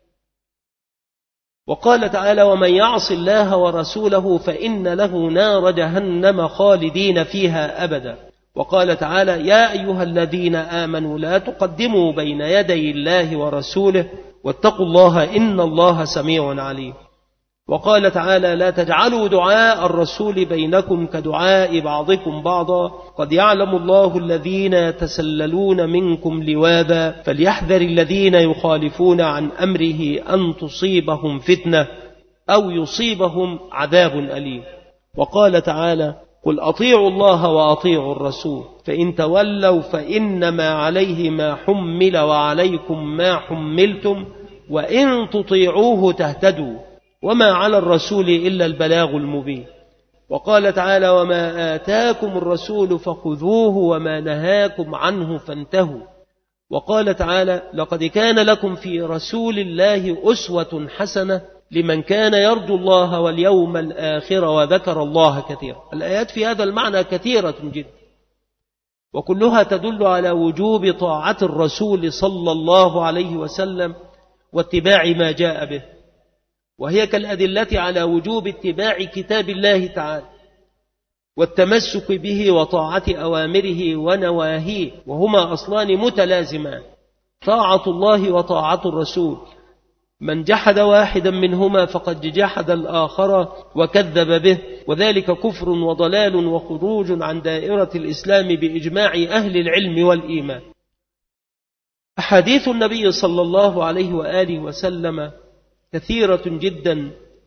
وقال تعالى: ومن يعص الله ورسوله فإن له نار جهنم خالدين فيها أبدا. وقال تعالى: يا أيها الذين آمنوا لا تقدموا بين يدي الله ورسوله واتقوا الله إن الله سميع عليم. وقال تعالى: لا تجعلوا دعاء الرسول بينكم كدعاء بعضكم بعضا قد يعلم الله الذين يتسللون منكم لواذا فليحذر الذين يخالفون عن أمره أن تصيبهم فتنة أو يصيبهم عذاب أليم. وقال تعالى: قل أطيعوا الله وأطيعوا الرسول فإن تولوا فإنما عليه ما حمل وعليكم ما حملتم وإن تطيعوه تهتدوا وما على الرسول إلا البلاغ المبين. وقال تعالى: وما آتاكم الرسول فخذوه وما نهاكم عنه فانتهوا. وقال تعالى: لقد كان لكم في رسول الله أسوة حسنة لمن كان يرجو الله واليوم الآخر وذكر الله كثيرا. الآيات في هذا المعنى كثيرة جدا، وكلها تدل على وجوب طاعة الرسول صلى الله عليه وسلم واتباع ما جاء به، وهي كالأدلة على وجوب اتباع كتاب الله تعالى والتمسك به وطاعة أوامره ونواهيه، وهما أصلان متلازمان: طاعة الله وطاعة الرسول. من جحد واحدا منهما فقد جحد الآخر وكذب به، وذلك كفر وضلال وخروج عن دائرة الإسلام بإجماع أهل العلم والإيمان. أحاديث النبي صلى الله عليه وآله وسلم كثيرة جدا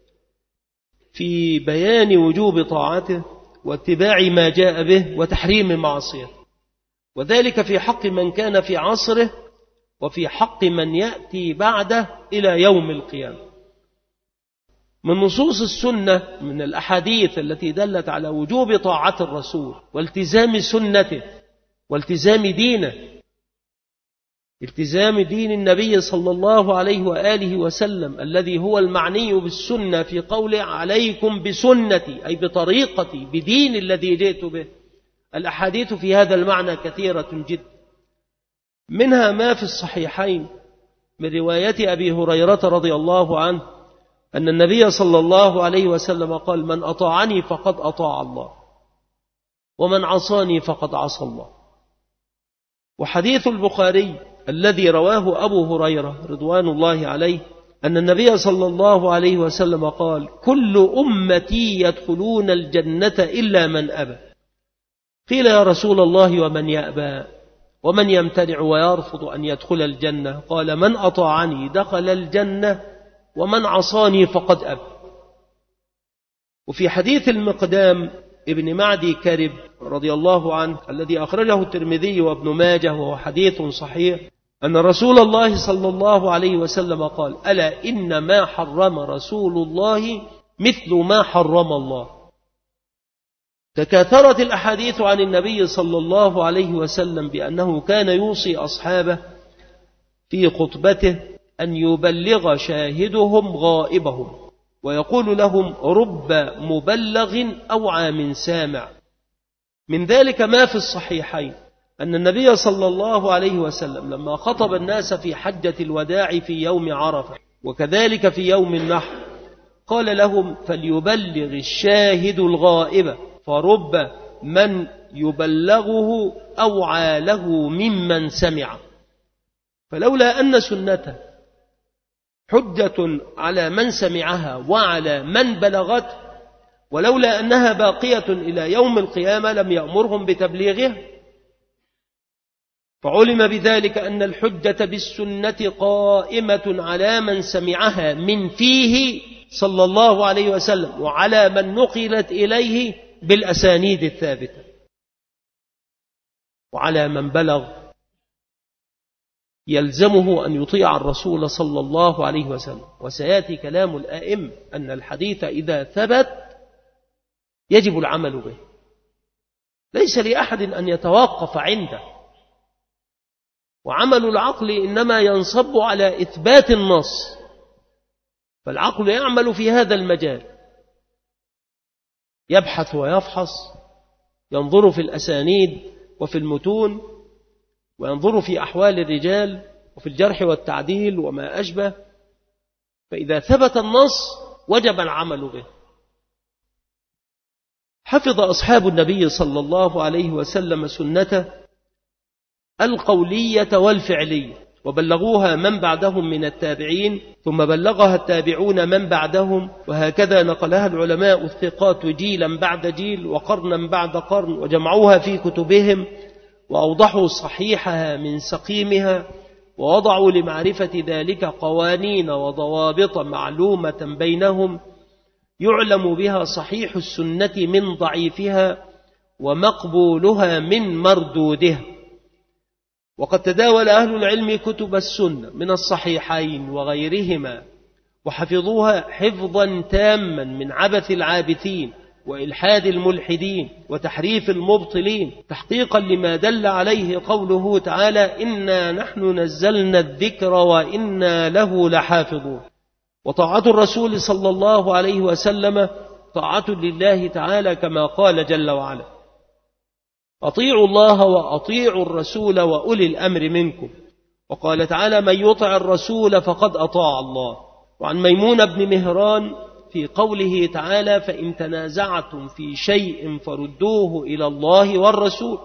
في بيان وجوب طاعته واتباع ما جاء به وتحريم معصيته، وذلك في حق من كان في عصره وفي حق من يأتي بعده إلى يوم القيامة. من نصوص السنة من الأحاديث التي دلت على وجوب طاعة الرسول والتزام سنته والتزام دينه، التزام دين النبي صلى الله عليه وآله وسلم الذي هو المعني بالسنة في قوله عليكم بسنتي، أي بطريقتي بدين الذي جئت به. الأحاديث في هذا المعنى كثيرة جدا، منها ما في الصحيحين من رواية أبي هريرة رضي الله عنه أن النبي صلى الله عليه وسلم قال من أطاعني فقد أطاع الله ومن عصاني فقد عصى الله. وحديث البخاري الذي رواه أبو هريرة رضوان الله عليه أن النبي صلى الله عليه وسلم قال كل أمتي يدخلون الجنة إلا من أبى. قيل يا رسول الله ومن يأبى ومن يمتنع ويرفض أن يدخل الجنة؟ قال من أطاعني دخل الجنة ومن عصاني فقد أبى. وفي حديث المقدام ابن معدي كرب رضي الله عنه الذي أخرجه الترمذي وابن ماجه وهو حديث صحيح أن رسول الله صلى الله عليه وسلم قال ألا إن ما حرم رسول الله مثل ما حرم الله. تكاثرت الأحاديث عن النبي صلى الله عليه وسلم بأنه كان يوصي أصحابه في خطبته أن يبلغ شاهدهم غائبهم، ويقول لهم رب مبلغ أوعى من سامع. من ذلك ما في الصحيحين أن النبي صلى الله عليه وسلم لما خطب الناس في حجة الوداع في يوم عرفة وكذلك في يوم النحر قال لهم فليبلغ الشاهد الغائب فرب من يبلغه أوعى له ممن سمع. فلولا أن سنته حجة على من سمعها وعلى من بلغته، ولولا أنها باقية إلى يوم القيامة لم يأمرهم بتبليغها. فعلم بذلك أن الحجة بالسنة قائمة على من سمعها من فيه صلى الله عليه وسلم وعلى من نقلت إليه بالأسانيد الثابتة، وعلى من بلغ يلزمه أن يطيع الرسول صلى الله عليه وسلم. وسيأتي كلام الآئمة أن الحديث إذا ثبت يجب العمل به، ليس لأحد أن يتوقف عنده. وعمل العقل إنما ينصب على إثبات النص، فالعقل يعمل في هذا المجال، يبحث ويفحص، ينظر في الأسانيد وفي المتون، وينظر في أحوال الرجال وفي الجرح والتعديل وما أشبه. فإذا ثبت النص وجب العمل به. حفظ أصحاب النبي صلى الله عليه وسلم سنته القولية والفعلية، وبلغوها من بعدهم من التابعين، ثم بلغها التابعون من بعدهم، وهكذا نقلها العلماء الثقات جيلا بعد جيل وقرنا بعد قرن، وجمعوها في كتبهم وأوضحوا صحيحها من سقيمها، ووضعوا لمعرفة ذلك قوانين وضوابط معلومة بينهم يعلم بها صحيح السنة من ضعيفها ومقبولها من مردودها. وقد تداول أهل العلم كتب السنة من الصحيحين وغيرهما وحفظوها حفظا تاما من عبث العابثين وإلحاد الملحدين وتحريف المبطلين، تحقيقا لما دل عليه قوله تعالى إنا نحن نزلنا الذكر وإنا له لحافظون. وطاعة الرسول صلى الله عليه وسلم طاعة لله تعالى كما قال جل وعلا أطيعوا الله وأطيعوا الرسول وأولي الأمر منكم. وقال تعالى من يطع الرسول فقد أطاع الله. وعن ميمون بن مهران في قوله تعالى فإن تنازعتم في شيء فردوه إلى الله والرسول،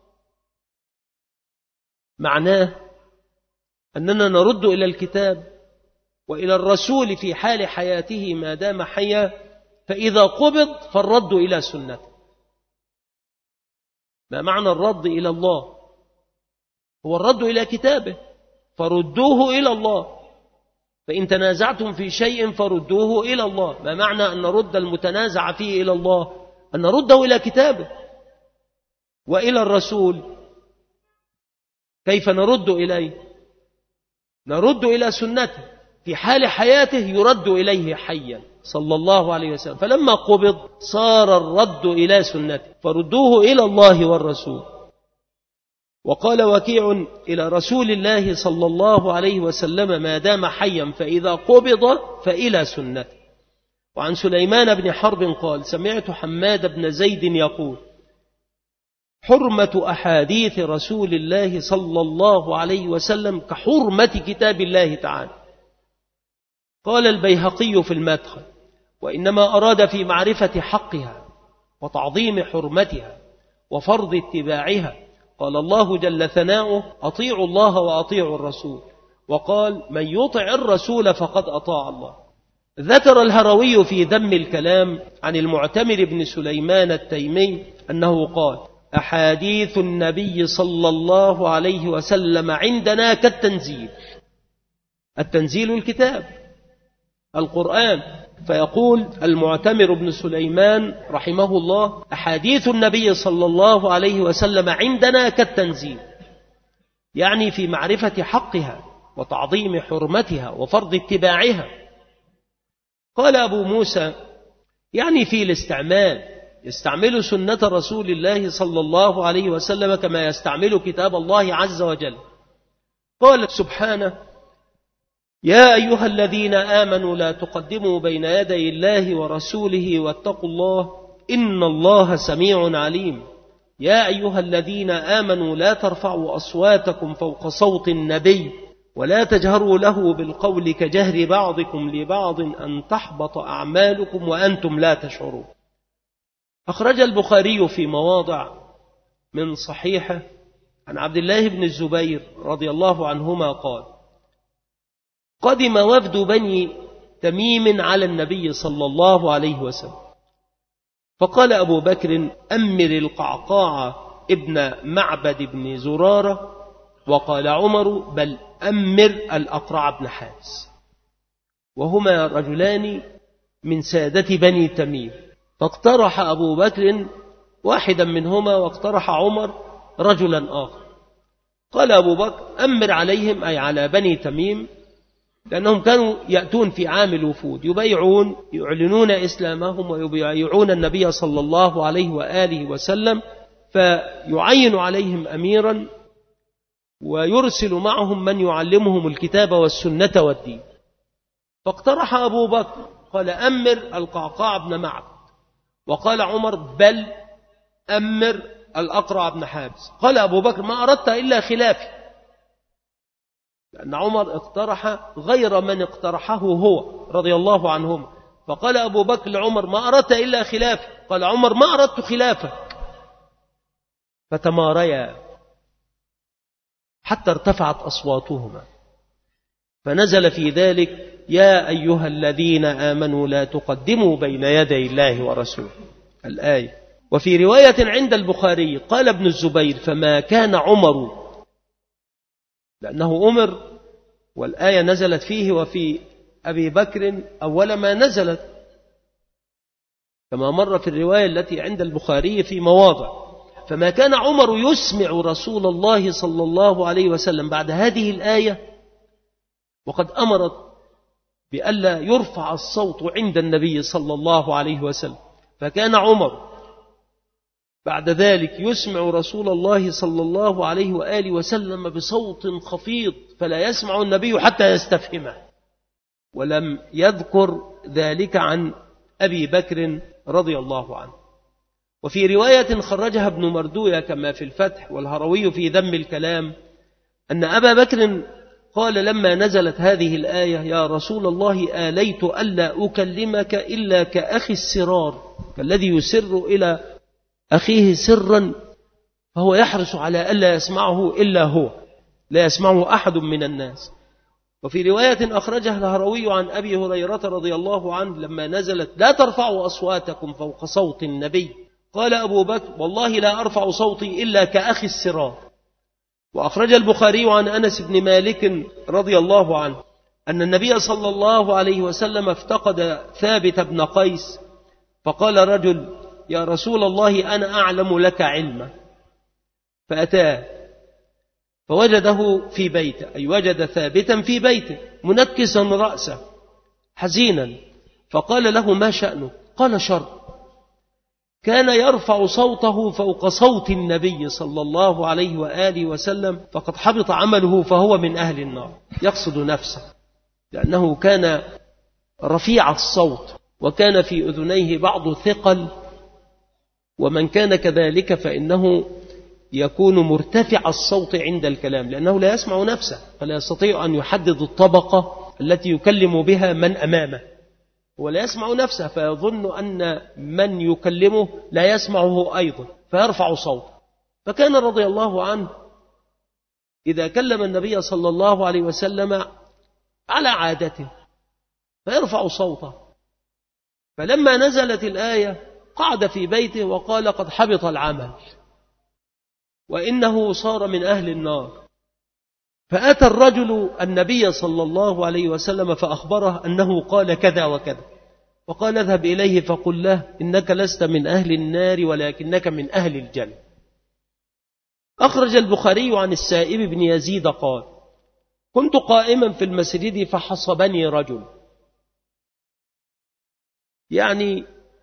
معناه أننا نرد إلى الكتاب وإلى الرسول في حال حياته ما دام حيا، فإذا قبض فالرد إلى سنته. ما معنى الرد إلى الله؟ هو الرد إلى كتابه فردوه إلى الله. فإن تنازعتم في شيء فردوه إلى الله. ما معنى أن نرد المتنازع فيه إلى الله؟ أن نرده إلى كتابه وإلى الرسول. كيف نرد إليه؟ نرد إلى سنته. في حال حياته يرد إليه حيا صلى الله عليه وسلم، فلما قبض صار الرد إلى سنته، فردوه إلى الله والرسول. وقال وكيع إلى رسول الله صلى الله عليه وسلم ما دام حيا، فإذا قبض فإلى سنته. وعن سليمان بن حرب قال سمعت حماد بن زيد يقول حرمة أحاديث رسول الله صلى الله عليه وسلم كحرمة كتاب الله تعالى. قال البيهقي في المدخل وإنما أراد في معرفة حقها وتعظيم حرمتها وفرض اتباعها. قال الله جل ثناؤه أطيعوا الله وأطيعوا الرسول، وقال من يطع الرسول فقد أطاع الله. ذكر الهروي في ذم الكلام عن المعتمر بن سليمان التيمي أنه قال أحاديث النبي صلى الله عليه وسلم عندنا كالتنزيل. التنزيل الكتاب القرآن. فيقول المعتمر بن سليمان رحمه الله أحاديث النبي صلى الله عليه وسلم عندنا كالتنزيل، يعني في معرفة حقها وتعظيم حرمتها وفرض اتباعها. قال أبو موسى يعني في الاستعمال، يستعمل سنة رسول الله صلى الله عليه وسلم كما يستعمل كتاب الله عز وجل. قال سبحانه يا أيها الذين آمنوا لا تقدموا بين يدي الله ورسوله واتقوا الله إن الله سميع عليم. يا أيها الذين آمنوا لا ترفعوا أصواتكم فوق صوت النبي ولا تجهروا له بالقول كجهر بعضكم لبعض أن تحبط أعمالكم وأنتم لا تشعرون. أخرج البخاري في مواضع من صحيحه عن عبد الله بن الزبير رضي الله عنهما قال قدم وفد بني تميم على النبي صلى الله عليه وسلم، فقال أبو بكر أمر القعقاع ابن معبد بن زرارة، وقال عمر بل أمر الأقرع بن حابس، وهما رجلان من سادة بني تميم. فاقترح أبو بكر واحدا منهما واقترح عمر رجلا آخر. قال أبو بكر أمر عليهم أي على بني تميم، لأنهم كانوا يأتون في عام الوفود يبايعون يعلنون إسلامهم ويبايعون النبي صلى الله عليه وآله وسلم، فيعين عليهم أميرا ويرسل معهم من يعلمهم الكتاب والسنة والدين. فاقترح أبو بكر قال أمر القعقاع بن معبد، وقال عمر بل أمر الأقرع بن حابس. قال أبو بكر ما أردت إلا خلافي، لأن عمر اقترح غير من اقترحه هو رضي الله عنهم. فقال أبو بكر لعمر ما أردت إلا خلافي، قال عمر ما أردت خلافك. فتماريا حتى ارتفعت أصواتهما، فنزل في ذلك يا أيها الذين آمنوا لا تقدموا بين يدي الله ورسوله الآية. وفي رواية عند البخاري قال ابن الزبير فما كان عمر، لأنه أمر والآية نزلت فيه وفي أبي بكر أول ما نزلت، كما مر في الرواية التي عند البخاري في مواضع. فما كان عمر يسمع رسول الله صلى الله عليه وسلم بعد هذه الآية وقد أمرت بألا يرفع الصوت عند النبي صلى الله عليه وسلم، فكان عمر بعد ذلك يسمع رسول الله صلى الله عليه وآله وسلم بصوت خفيض فلا يسمع النبي حتى يستفهمه. ولم يذكر ذلك عن أبي بكر رضي الله عنه. وفي رواية خرجها ابن مردوية كما في الفتح والهروي في ذم الكلام أن أبا بكر قال لما نزلت هذه الآية يا رسول الله آليت ألا أكلمك إلا كأخي السرار، فالذي يسر إلى أخيه سرا فهو يحرص على ألا يسمعه إلا هو، لا يسمعه أحد من الناس. وفي رواية أخرجها الهروي عن أبي هريرة رضي الله عنه لما نزلت لا ترفعوا أصواتكم فوق صوت النبي، قال أبو بكر والله لا أرفع صوتي إلا كأخي السرار، وأخرج البخاري عن أنس بن مالك رضي الله عنه أن النبي صلى الله عليه وسلم افتقد ثابت بن قيس، فقال رجل: يا رسول الله أنا أعلم لك علما، فأتاه فوجده في بيته، أي وجد ثابتا في بيته منكسا رأسه حزينا، فقال له: ما شأنه؟ قال: شر. كان يرفع صوته فوق صوت النبي صلى الله عليه وآله وسلم، فقد حبط عمله فهو من أهل النار. يقصد نفسه لأنه كان رفيع الصوت وكان في أذنيه بعض ثقل، ومن كان كذلك فإنه يكون مرتفع الصوت عند الكلام لأنه لا يسمع نفسه، فلا يستطيع أن يحدد الطبقة التي يكلم بها من أمامه، ولا يسمع نفسه فيظن أن من يكلمه لا يسمعه أيضا فيرفع صوته. فكان رضي الله عنه إذا كلم النبي صلى الله عليه وسلم على عادته فيرفع صوته، فلما نزلت الآية قعد في بيته وقال: قد حبط العمل وإنه صار من أهل النار. فأتى الرجل النبي صلى الله عليه وسلم فأخبره أنه قال كذا وكذا، وقال: اذهب إليه فقل له إنك لست من أهل النار ولكنك من أهل الجنة. أخرج البخاري عن السائب بن يزيد قال: كنت قائما في المسجد فحصبني رجل، يعني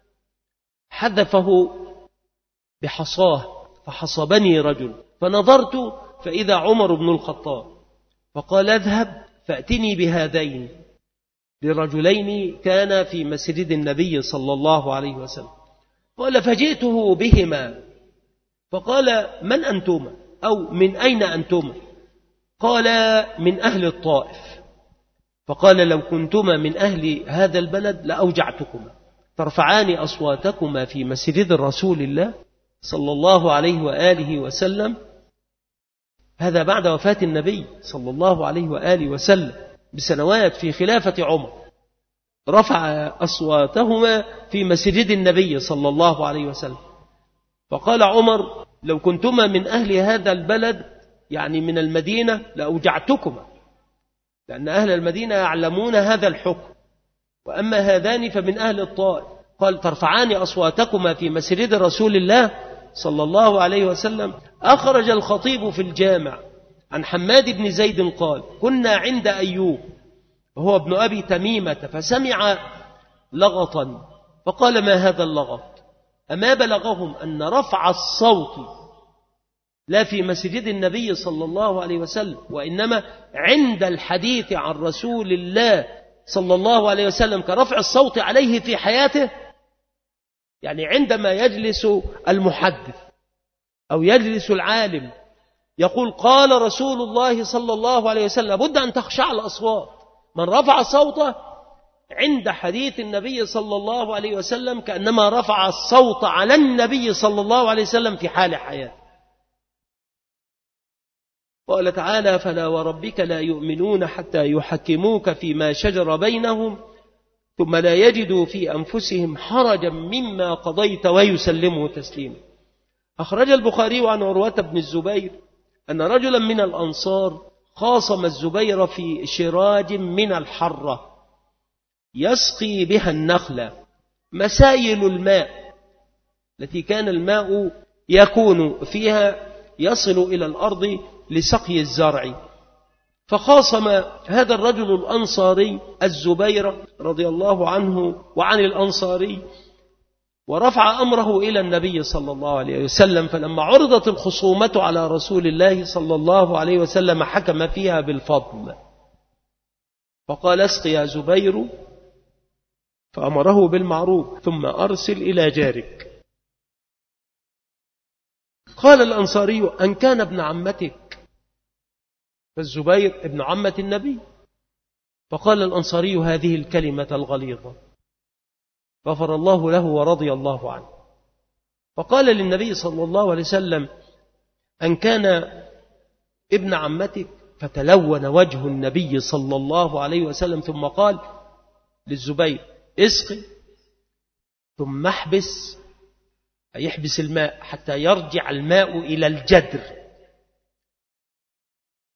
حذفه بحصاه، فحصبني رجل، فنظرت فإذا عمر بن الخطاب، فقال: اذهب فأتني بهذين، لرجلين كان في مسجد النبي صلى الله عليه وسلم. قال: فجئته بهما، فقال: من أنتما أو من أين أنتما؟ قال: من أهل الطائف. فقال: لو كنتما من أهل هذا البلد لأوجعتكما، ترفعان أصواتكما في مسجد رسول الله صلى الله عليه وآله وسلم. هذا بعد وفاة النبي صلى الله عليه وآله وسلم بسنوات في خلافة عمر، رفع أصواتهما في مسجد النبي صلى الله عليه وسلم. فقال عمر: لو كنتما من أهل هذا البلد، يعني من المدينة، لأوجعتكما، لأن أهل المدينة يعلمون هذا الحكم، وأما هذان فمن أهل الطائف. قال: ترفعان أصواتكما في مسجد رسول الله صلى الله عليه وسلم. أخرج الخطيب في الجامع عن حماد بن زيد قال: كنا عند أيوب وهو ابن أبي تميمة، فسمع لغطا، فقال: ما هذا اللغط؟ أما بلغهم أن رفع الصوت لا في مسجد النبي صلى الله عليه وسلم، وإنما عند الحديث عن رسول الله صلى الله عليه وسلم كرفع الصوت عليه في حياته، يعني عندما يجلس المحدث أو يجلس العالم يقول: قال رسول الله صلى الله عليه وسلم، بد أن تخشع الأصوات. من رفع صوته عند حديث النبي صلى الله عليه وسلم كأنما رفع الصوت على النبي صلى الله عليه وسلم في حال حياته. قال تعالى: فلا وربك لا يؤمنون حتى يحكموك فيما شجر بينهم ثم لا يجدوا في أنفسهم حرجا مما قضيت ويسلموا تسليما. أخرج البخاري عن عروة بن الزبير أن رجلا من الأنصار خاصم الزبير في شراج من الحرة يسقي بها النخلة، مسايل الماء التي كان الماء يكون فيها يصل إلى الأرض لسقي الزرع. فخاصم هذا الرجل الأنصاري الزبير رضي الله عنه وعن الأنصاري، ورفع أمره إلى النبي صلى الله عليه وسلم. فلما عرضت الخصومة على رسول الله صلى الله عليه وسلم حكم فيها بالفضل، فقال: اسق يا زبير، فأمره بالمعروف ثم أرسل إلى جارك. قال الأنصاري: أن كان ابن عمتك؟ فالزبير ابن عمة النبي. فقال الأنصاري هذه الكلمة الغليظة، غفر الله له ورضي الله عنه. فقال للنبي صلى الله عليه وسلم: أن كان ابن عمتك؟ فتلون وجه النبي صلى الله عليه وسلم، ثم قال للزبير: اسقي ثم احبس، يحبس الماء حتى يرجع الماء إلى الجدر،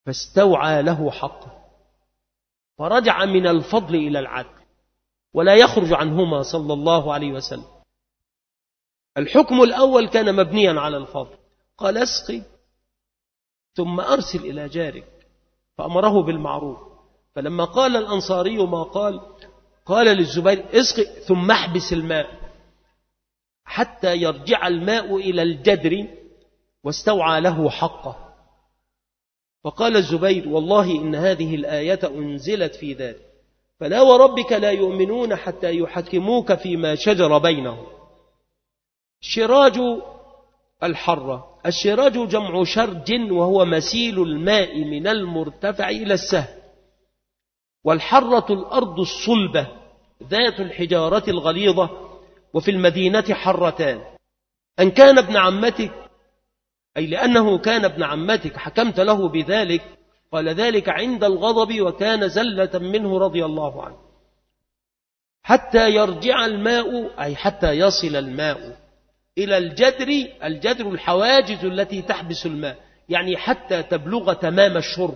فاستوعى له حقه، فرجع من الفضل إلى العدل ولا يخرج عنهما صلى الله عليه وسلم. الحكم الأول كان مبنيا على الفضل، قال اسقي ثم أرسل إلى جارك، فأمره بالمعروف. فلما قال الأنصاري ما قال للزبير اسقي ثم احبس الماء حتى يرجع الماء إلى الجدر واستوعى له حقه. فقال الزبير والله إن هذه الآية أنزلت في ذلك، فلا وربك لا يؤمنون حتى يحكموك فيما شجر بينهم. شراج الحرة، الشراج جمع شرج وهو مسيل الماء من المرتفع إلى السهل. والحرة الأرض الصلبة ذات الحجارة الغليظة، وفي المدينة حرتان. أن كان ابن عمتك، أي لأنه كان ابن عمتك حكمت له بذلك، قال ذلك عند الغضب وكان زلة منه رضي الله عنه. حتى يرجع الماء، أي حتى يصل الماء إلى الجدر، الجدر الحواجز التي تحبس الماء، يعني حتى تبلغ تمام الشرب.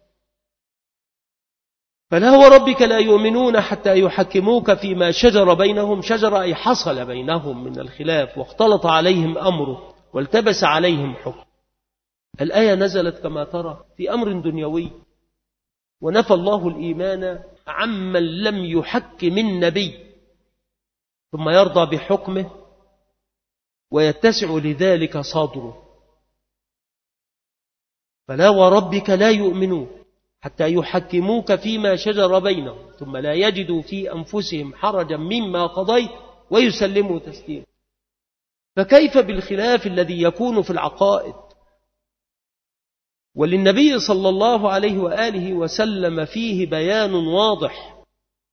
فلا وربك لا يؤمنون حتى يحكموك فيما شجر بينهم، شجر أي حصل بينهم من الخلاف واختلط عليهم أمره والتبس عليهم حكم. الآية نزلت كما ترى في أمر دنيوي، ونفى الله الإيمان عمن لم يحكم النبي ثم يرضى بحكمه ويتسع لذلك صدره. فلا وربك لا يؤمنون حتى يحكموك فيما شجر بينهم ثم لا يجدوا في أنفسهم حرجا مما قضيت ويسلموا تسليما. فكيف بالخلاف الذي يكون في العقائد، وللنبي صلى الله عليه وآله وسلم فيه بيان واضح.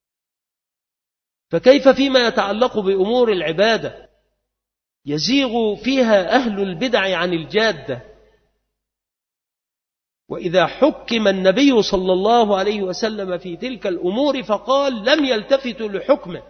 فكيف فيما يتعلق بأمور العبادة يزيغ فيها أهل البدع عن الجادة، وإذا حكم النبي صلى الله عليه وسلم في تلك الأمور فقال لم يلتفتوا لحكمه.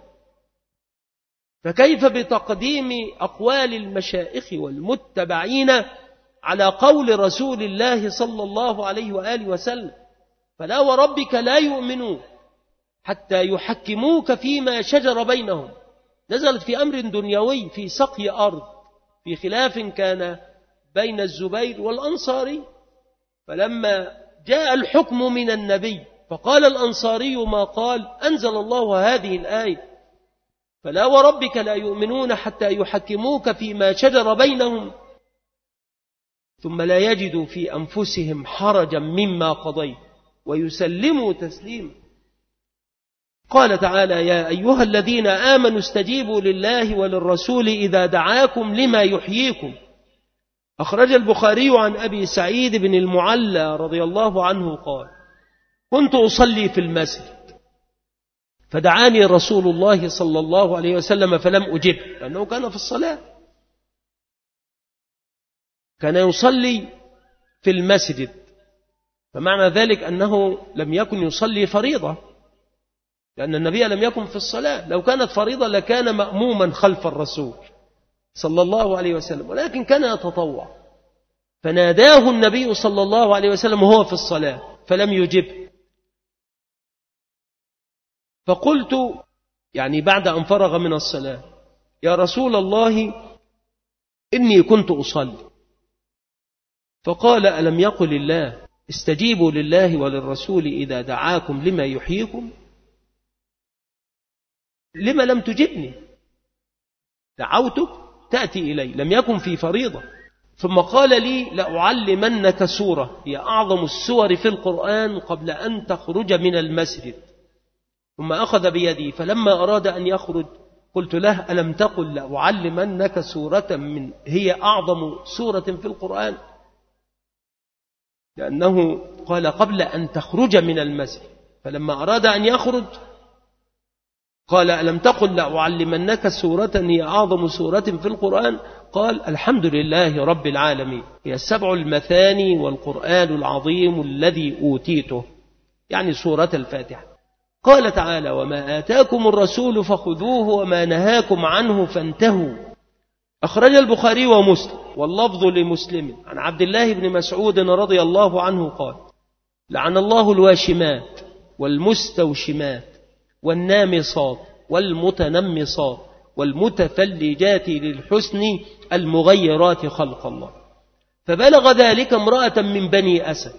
فكيف بتقديم أقوال المشائخ والمتبعين على قول رسول الله صلى الله عليه وآله وسلم؟ فلا وربك لا يؤمنون حتى يحكموك فيما شجر بينهم، نزلت في أمر دنيوي في سقي أرض، في خلاف كان بين الزبير والأنصاري. فلما جاء الحكم من النبي فقال الأنصاري ما قال، أنزل الله هذه الآية فلا وربك لا يؤمنون حتى يحكموك فيما شجر بينهم ثم لا يجدوا في أنفسهم حرجا مما قضيت ويسلموا تسليما. قال تعالى يا أيها الذين آمنوا استجيبوا لله وللرسول إذا دعاكم لما يحييكم. أخرج البخاري عن أبي سعيد بن المعلى رضي الله عنه قال كنت أصلي في المسجد فدعاني رسول الله صلى الله عليه وسلم فلم أجب، لأنه كان في الصلاة، كان يصلي في المسجد، فمعنى ذلك أنه لم يكن يصلي فريضة، لأن النبي لم يكن في الصلاة. لو كانت فريضة لكان مأموما خلف الرسول صلى الله عليه وسلم، ولكن كان يتطوع. فناداه النبي صلى الله عليه وسلم وهو في الصلاة فلم يجب. فقلت يعني بعد أن فرغ من الصلاة يا رسول الله إني كنت أصلي. فقال ألم يقل الله استجيبوا لله وللرسول إذا دعاكم لما يحييكم؟ لما لم تجبني؟ دعوتك تأتي إلي، لم يكن في فريضة. ثم قال لي لأعلمنك سورة هي أعظم السور في القرآن قبل أن تخرج من المسجد. ثم أخذ بيدي فلما أراد أن يخرج قلت له ألم تقل لأعلمنك سورة من هي أعظم سورة في القرآن؟ لأنه قال قبل أن تخرج من المسجد. فلما أراد أن يخرج قال ألم تقل لأعلمنك سورة هي أعظم سورة في القرآن؟ قال الحمد لله رب العالمين هي السبع المثاني والقرآن العظيم الذي أوتيته، يعني سورة الفاتحة. قال تعالى وما آتاكم الرسول فخذوه وما نهاكم عنه فانتهوا. أخرج البخاري ومسلم واللفظ لمسلم عن عبد الله بن مسعود رضي الله عنه قال لعن الله الواشمات والمستوشمات والنامصات والمتنمصات والمتفلجات للحسن المغيرات خلق الله. فبلغ ذلك امرأة من بني أسد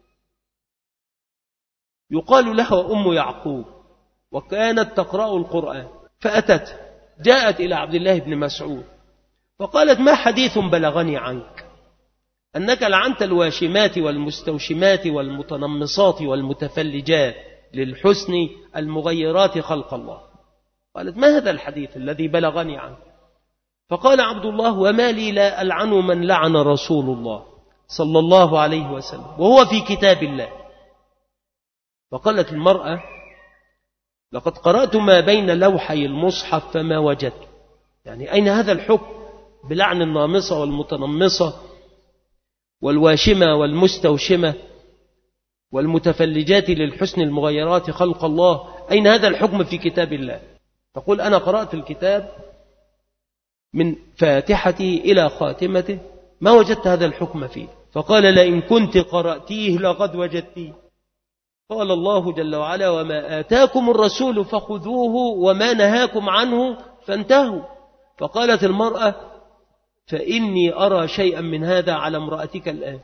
يقال لها أم يعقوب، وكانت تقرأ القرآن، فأتت جاءت إلى عبد الله بن مسعود فقالت: ما حديث بلغني عنك أنك لعنت الواشمات والمستوشمات والمتنمصات والمتفلجات للحسن المغيرات خلق الله. قالت: ما هذا الحديث الذي بلغني عنك؟ فقال عبد الله: وما لي لا ألعن من لعن رسول الله صلى الله عليه وسلم وهو في كتاب الله. فقالت المرأة: لقد قرأت ما بين لوحي المصحف فما وجدت. يعني أين هذا الحكم بلعن النامصة والمتنمصة والواشمة والمستوشمة والمتفلجات للحسن المغيرات خلق الله؟ أين هذا الحكم في كتاب الله؟ تقول: أنا قرأت الكتاب من فاتحته إلى خاتمته ما وجدت هذا الحكم فيه. فقال: لئن كنت قرأتيه لقد وجدتيه. قال الله جل وعلا: وما آتاكم الرسول فخذوه وما نهاكم عنه فانتهوا. فقالت المرأة: فإني أرى شيئا من هذا على امرأتك الآن.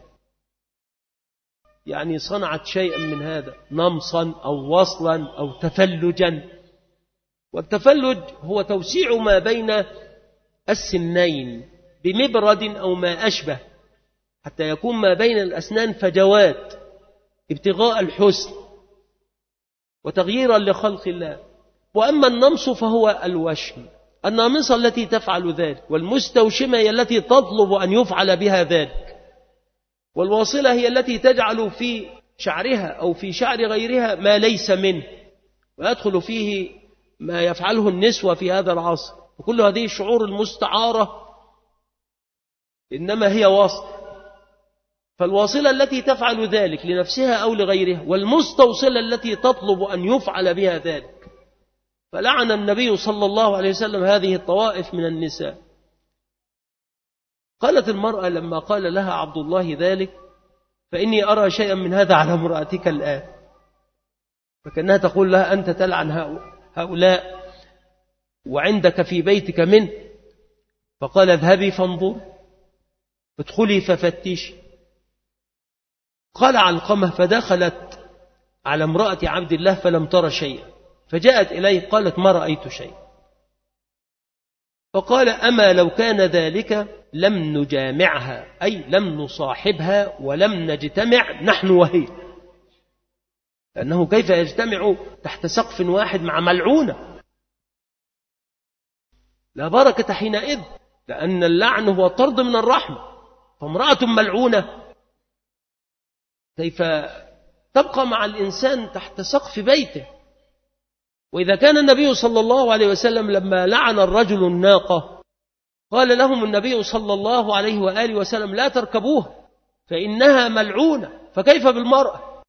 يعني صنعت شيئا من هذا، نمصا أو وصلا أو تفلجا. والتفلج هو توسيع ما بين السنين بمبرد أو ما أشبه حتى يكون ما بين الأسنان فجوات ابتغاء الحسن وتغييرا لخلق الله. وأما النمص فهو الوشم، النامصة التي تفعل ذلك، والمستوشمة هي التي تطلب أن يفعل بها ذلك، والواصلة هي التي تجعل في شعرها أو في شعر غيرها ما ليس منه، ويدخل فيه ما يفعله النسوة في هذا العصر. وكل هذه الشعور المستعارة إنما هي واصل. فالواصلة التي تفعل ذلك لنفسها أو لغيرها، والمستوصلة التي تطلب أن يفعل بها ذلك. فلعن النبي صلى الله عليه وسلم هذه الطوائف من النساء. قالت المرأة لما قال لها عبد الله ذلك: فإني أرى شيئا من هذا على امرأتك الآن. فكأنها تقول لها: أنت تلعن هؤلاء وعندك في بيتك منه. فقال: اذهبي فانظر، ادخلي ففتشي. قال علقمة: فدخلت على امرأة عبد الله فلم تر شيئا، فجاءت إليه قالت: ما رأيت شيئا. فقال: أما لو كان ذلك لم نجامعها، أي لم نصاحبها ولم نجتمع نحن وهي، لأنه كيف يجتمع تحت سقف واحد مع ملعونة؟ لا بركة حينئذ، لأن اللعن هو طرد من الرحمة. فامرأة ملعونة كيف تبقى مع الإنسان تحت سقف بيته؟ وإذا كان النبي صلى الله عليه وسلم لما لعن الرجل الناقة قال لهم النبي صلى الله عليه وآله وسلم: لا تركبوها فإنها ملعونة، فكيف بالمرأة؟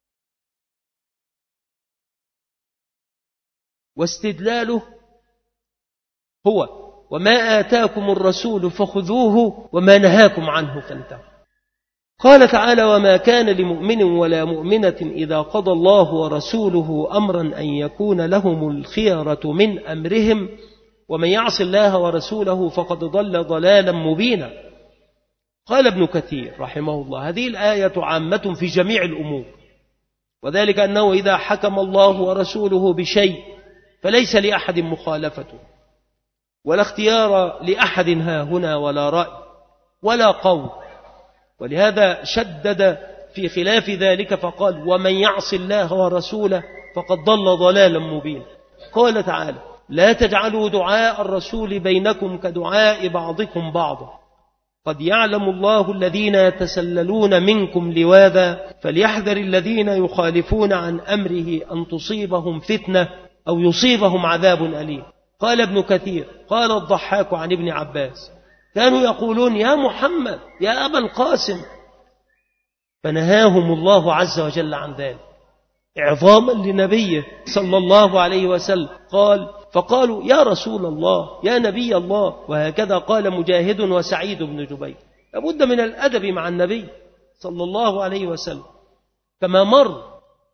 واستدلاله هو: وما آتاكم الرسول فخذوه وما نهاكم عنه فانتهوا. قال تعالى: وما كان لمؤمن ولا مؤمنة إذا قضى الله ورسوله أمرا أن يكون لهم الخيرة من أمرهم ومن يعص الله ورسوله فقد ضل ضلالا مبينا. قال ابن كثير رحمه الله: هذه الآية عامة في جميع الأمور، وذلك أنه إذا حكم الله ورسوله بشيء فليس لأحد مخالفته، ولا اختيار لأحد ها هنا ولا رأي ولا قول. ولهذا شدد في خلاف ذلك فقال: ومن يعص الله ورسوله فقد ضل ضلالا مبينا. قال تعالى: لا تجعلوا دعاء الرسول بينكم كدعاء بعضكم بعضا، قد يعلم الله الذين يتسللون منكم لواذا فليحذر الذين يخالفون عن أمره أن تصيبهم فتنة أو يصيبهم عذاب أليم. قال ابن كثير: قال الضحاك عن ابن عباس: كانوا يقولون يا محمد يا أبا القاسم، فنهاهم الله عز وجل عن ذلك إعظاما لنبيه صلى الله عليه وسلم. فقالوا يا رسول الله يا نبي الله. وهكذا قال مجاهد وسعيد بن جبير. لابد من الأدب مع النبي صلى الله عليه وسلم، كما مر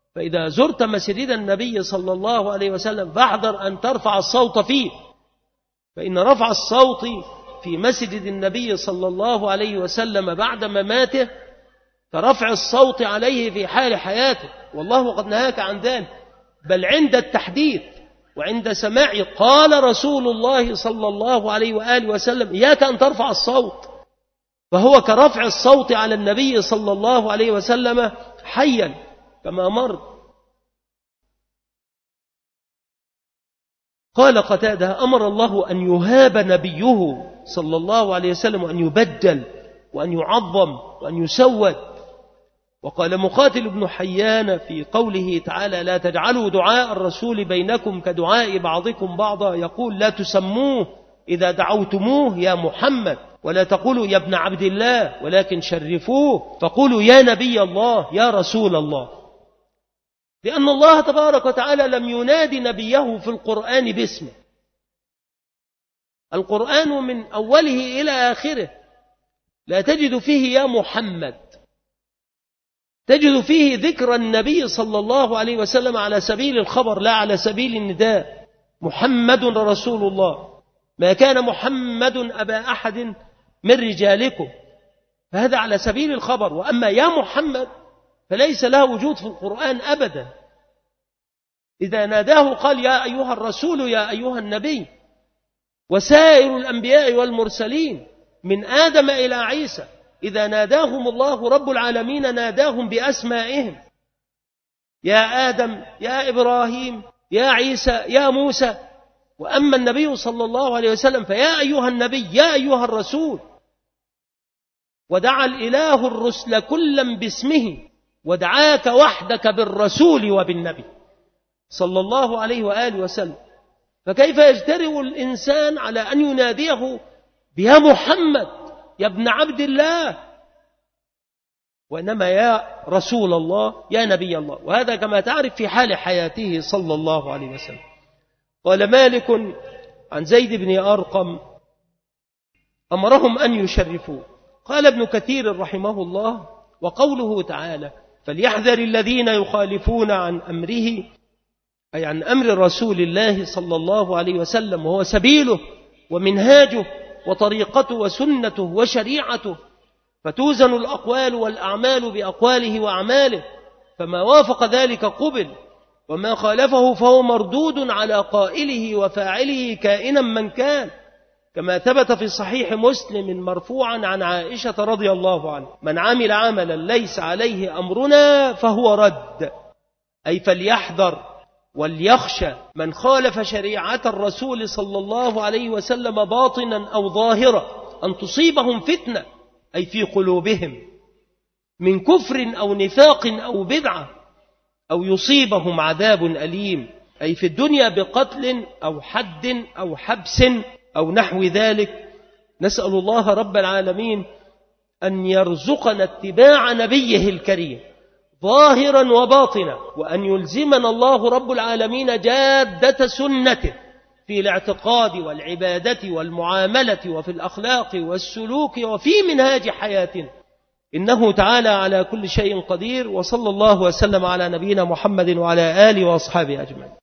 فإذا زرت مسجد النبي صلى الله عليه وسلم فاحذر أن ترفع الصوت فيه، فإن رفع الصوت في مسجد النبي صلى الله عليه وسلم بعد مماته كرفع الصوت عليه في حال حياته، والله قد نهاك عن ذلك. بل عند التحديث وعند سماع قال رسول الله صلى الله عليه وآله وسلم إياك أن ترفع الصوت، فهو كرفع الصوت على النبي صلى الله عليه وسلم حيا كما مر. قال قتادة أمر الله أن يهاب نبيه صلى الله عليه وسلم وأن يبجل وأن يعظم وأن يسود. وقال مقاتل بن حيان في قوله تعالى لا تجعلوا دعاء الرسول بينكم كدعاء بعضكم بعضا، يقول لا تسموه إذا دعوتموه يا محمد، ولا تقولوا يا ابن عبد الله، ولكن شرفوه فقولوا يا نبي الله يا رسول الله، لأن الله تبارك وتعالى لم ينادي نبيه في القرآن باسمه. القرآن من أوله إلى آخره لا تجد فيه يا محمد، تجد فيه ذكر النبي صلى الله عليه وسلم على سبيل الخبر لا على سبيل النداء. محمد رسول الله، ما كان محمد أبا أحد من رجالكم، فهذا على سبيل الخبر. وأما يا محمد فليس له وجود في القرآن أبدا. إذا ناداه قال يا أيها الرسول يا أيها النبي. وسائر الأنبياء والمرسلين من آدم إلى عيسى إذا ناداهم الله رب العالمين ناداهم بأسمائهم، يا آدم يا إبراهيم يا عيسى يا موسى. وأما النبي صلى الله عليه وسلم فيا أيها النبي يا أيها الرسول. ودعا الإله الرسل كلا باسمه ودعاك وحدك بالرسول وبالنبي صلى الله عليه وآله وسلم. فكيف يجترئ الإنسان على أن يناديه بيا محمد يا ابن عبد الله، وإنما يا رسول الله يا نبي الله. وهذا كما تعرف في حال حياته صلى الله عليه وسلم. قال مالك عن زيد بن أرقم أمرهم أن يشرفوه. قال ابن كثير رحمه الله وقوله تعالى فليحذر الذين يخالفون عن أمره، أي عن أمر رسول الله صلى الله عليه وسلم، وهو سبيله ومنهاجه وطريقته وسنته وشريعته، فتوزن الأقوال والأعمال بأقواله وأعماله، فما وافق ذلك قبل، وما خالفه فهو مردود على قائله وفاعله كائنا من كان، كما ثبت في صحيح مسلم مرفوعا عن عائشة رضي الله عنها من عمل عملا ليس عليه أمرنا فهو رد. أي فليحذر وليخشى من خالف شريعة الرسول صلى الله عليه وسلم باطنا أو ظاهرا أن تصيبهم فتنة، أي في قلوبهم من كفر أو نفاق أو بدعة، أو يصيبهم عذاب أليم، أي في الدنيا بقتل أو حد أو حبس أو نحو ذلك. نسأل الله رب العالمين أن يرزقنا اتباع نبيه الكريم ظاهرا وباطنا، وأن يلزمنا الله رب العالمين جادة سنته في الاعتقاد والعبادة والمعاملة وفي الأخلاق والسلوك وفي منهاج حياتنا، إنه تعالى على كل شيء قدير. وصلى الله وسلم على نبينا محمد وعلى آله وأصحابه أجمعين.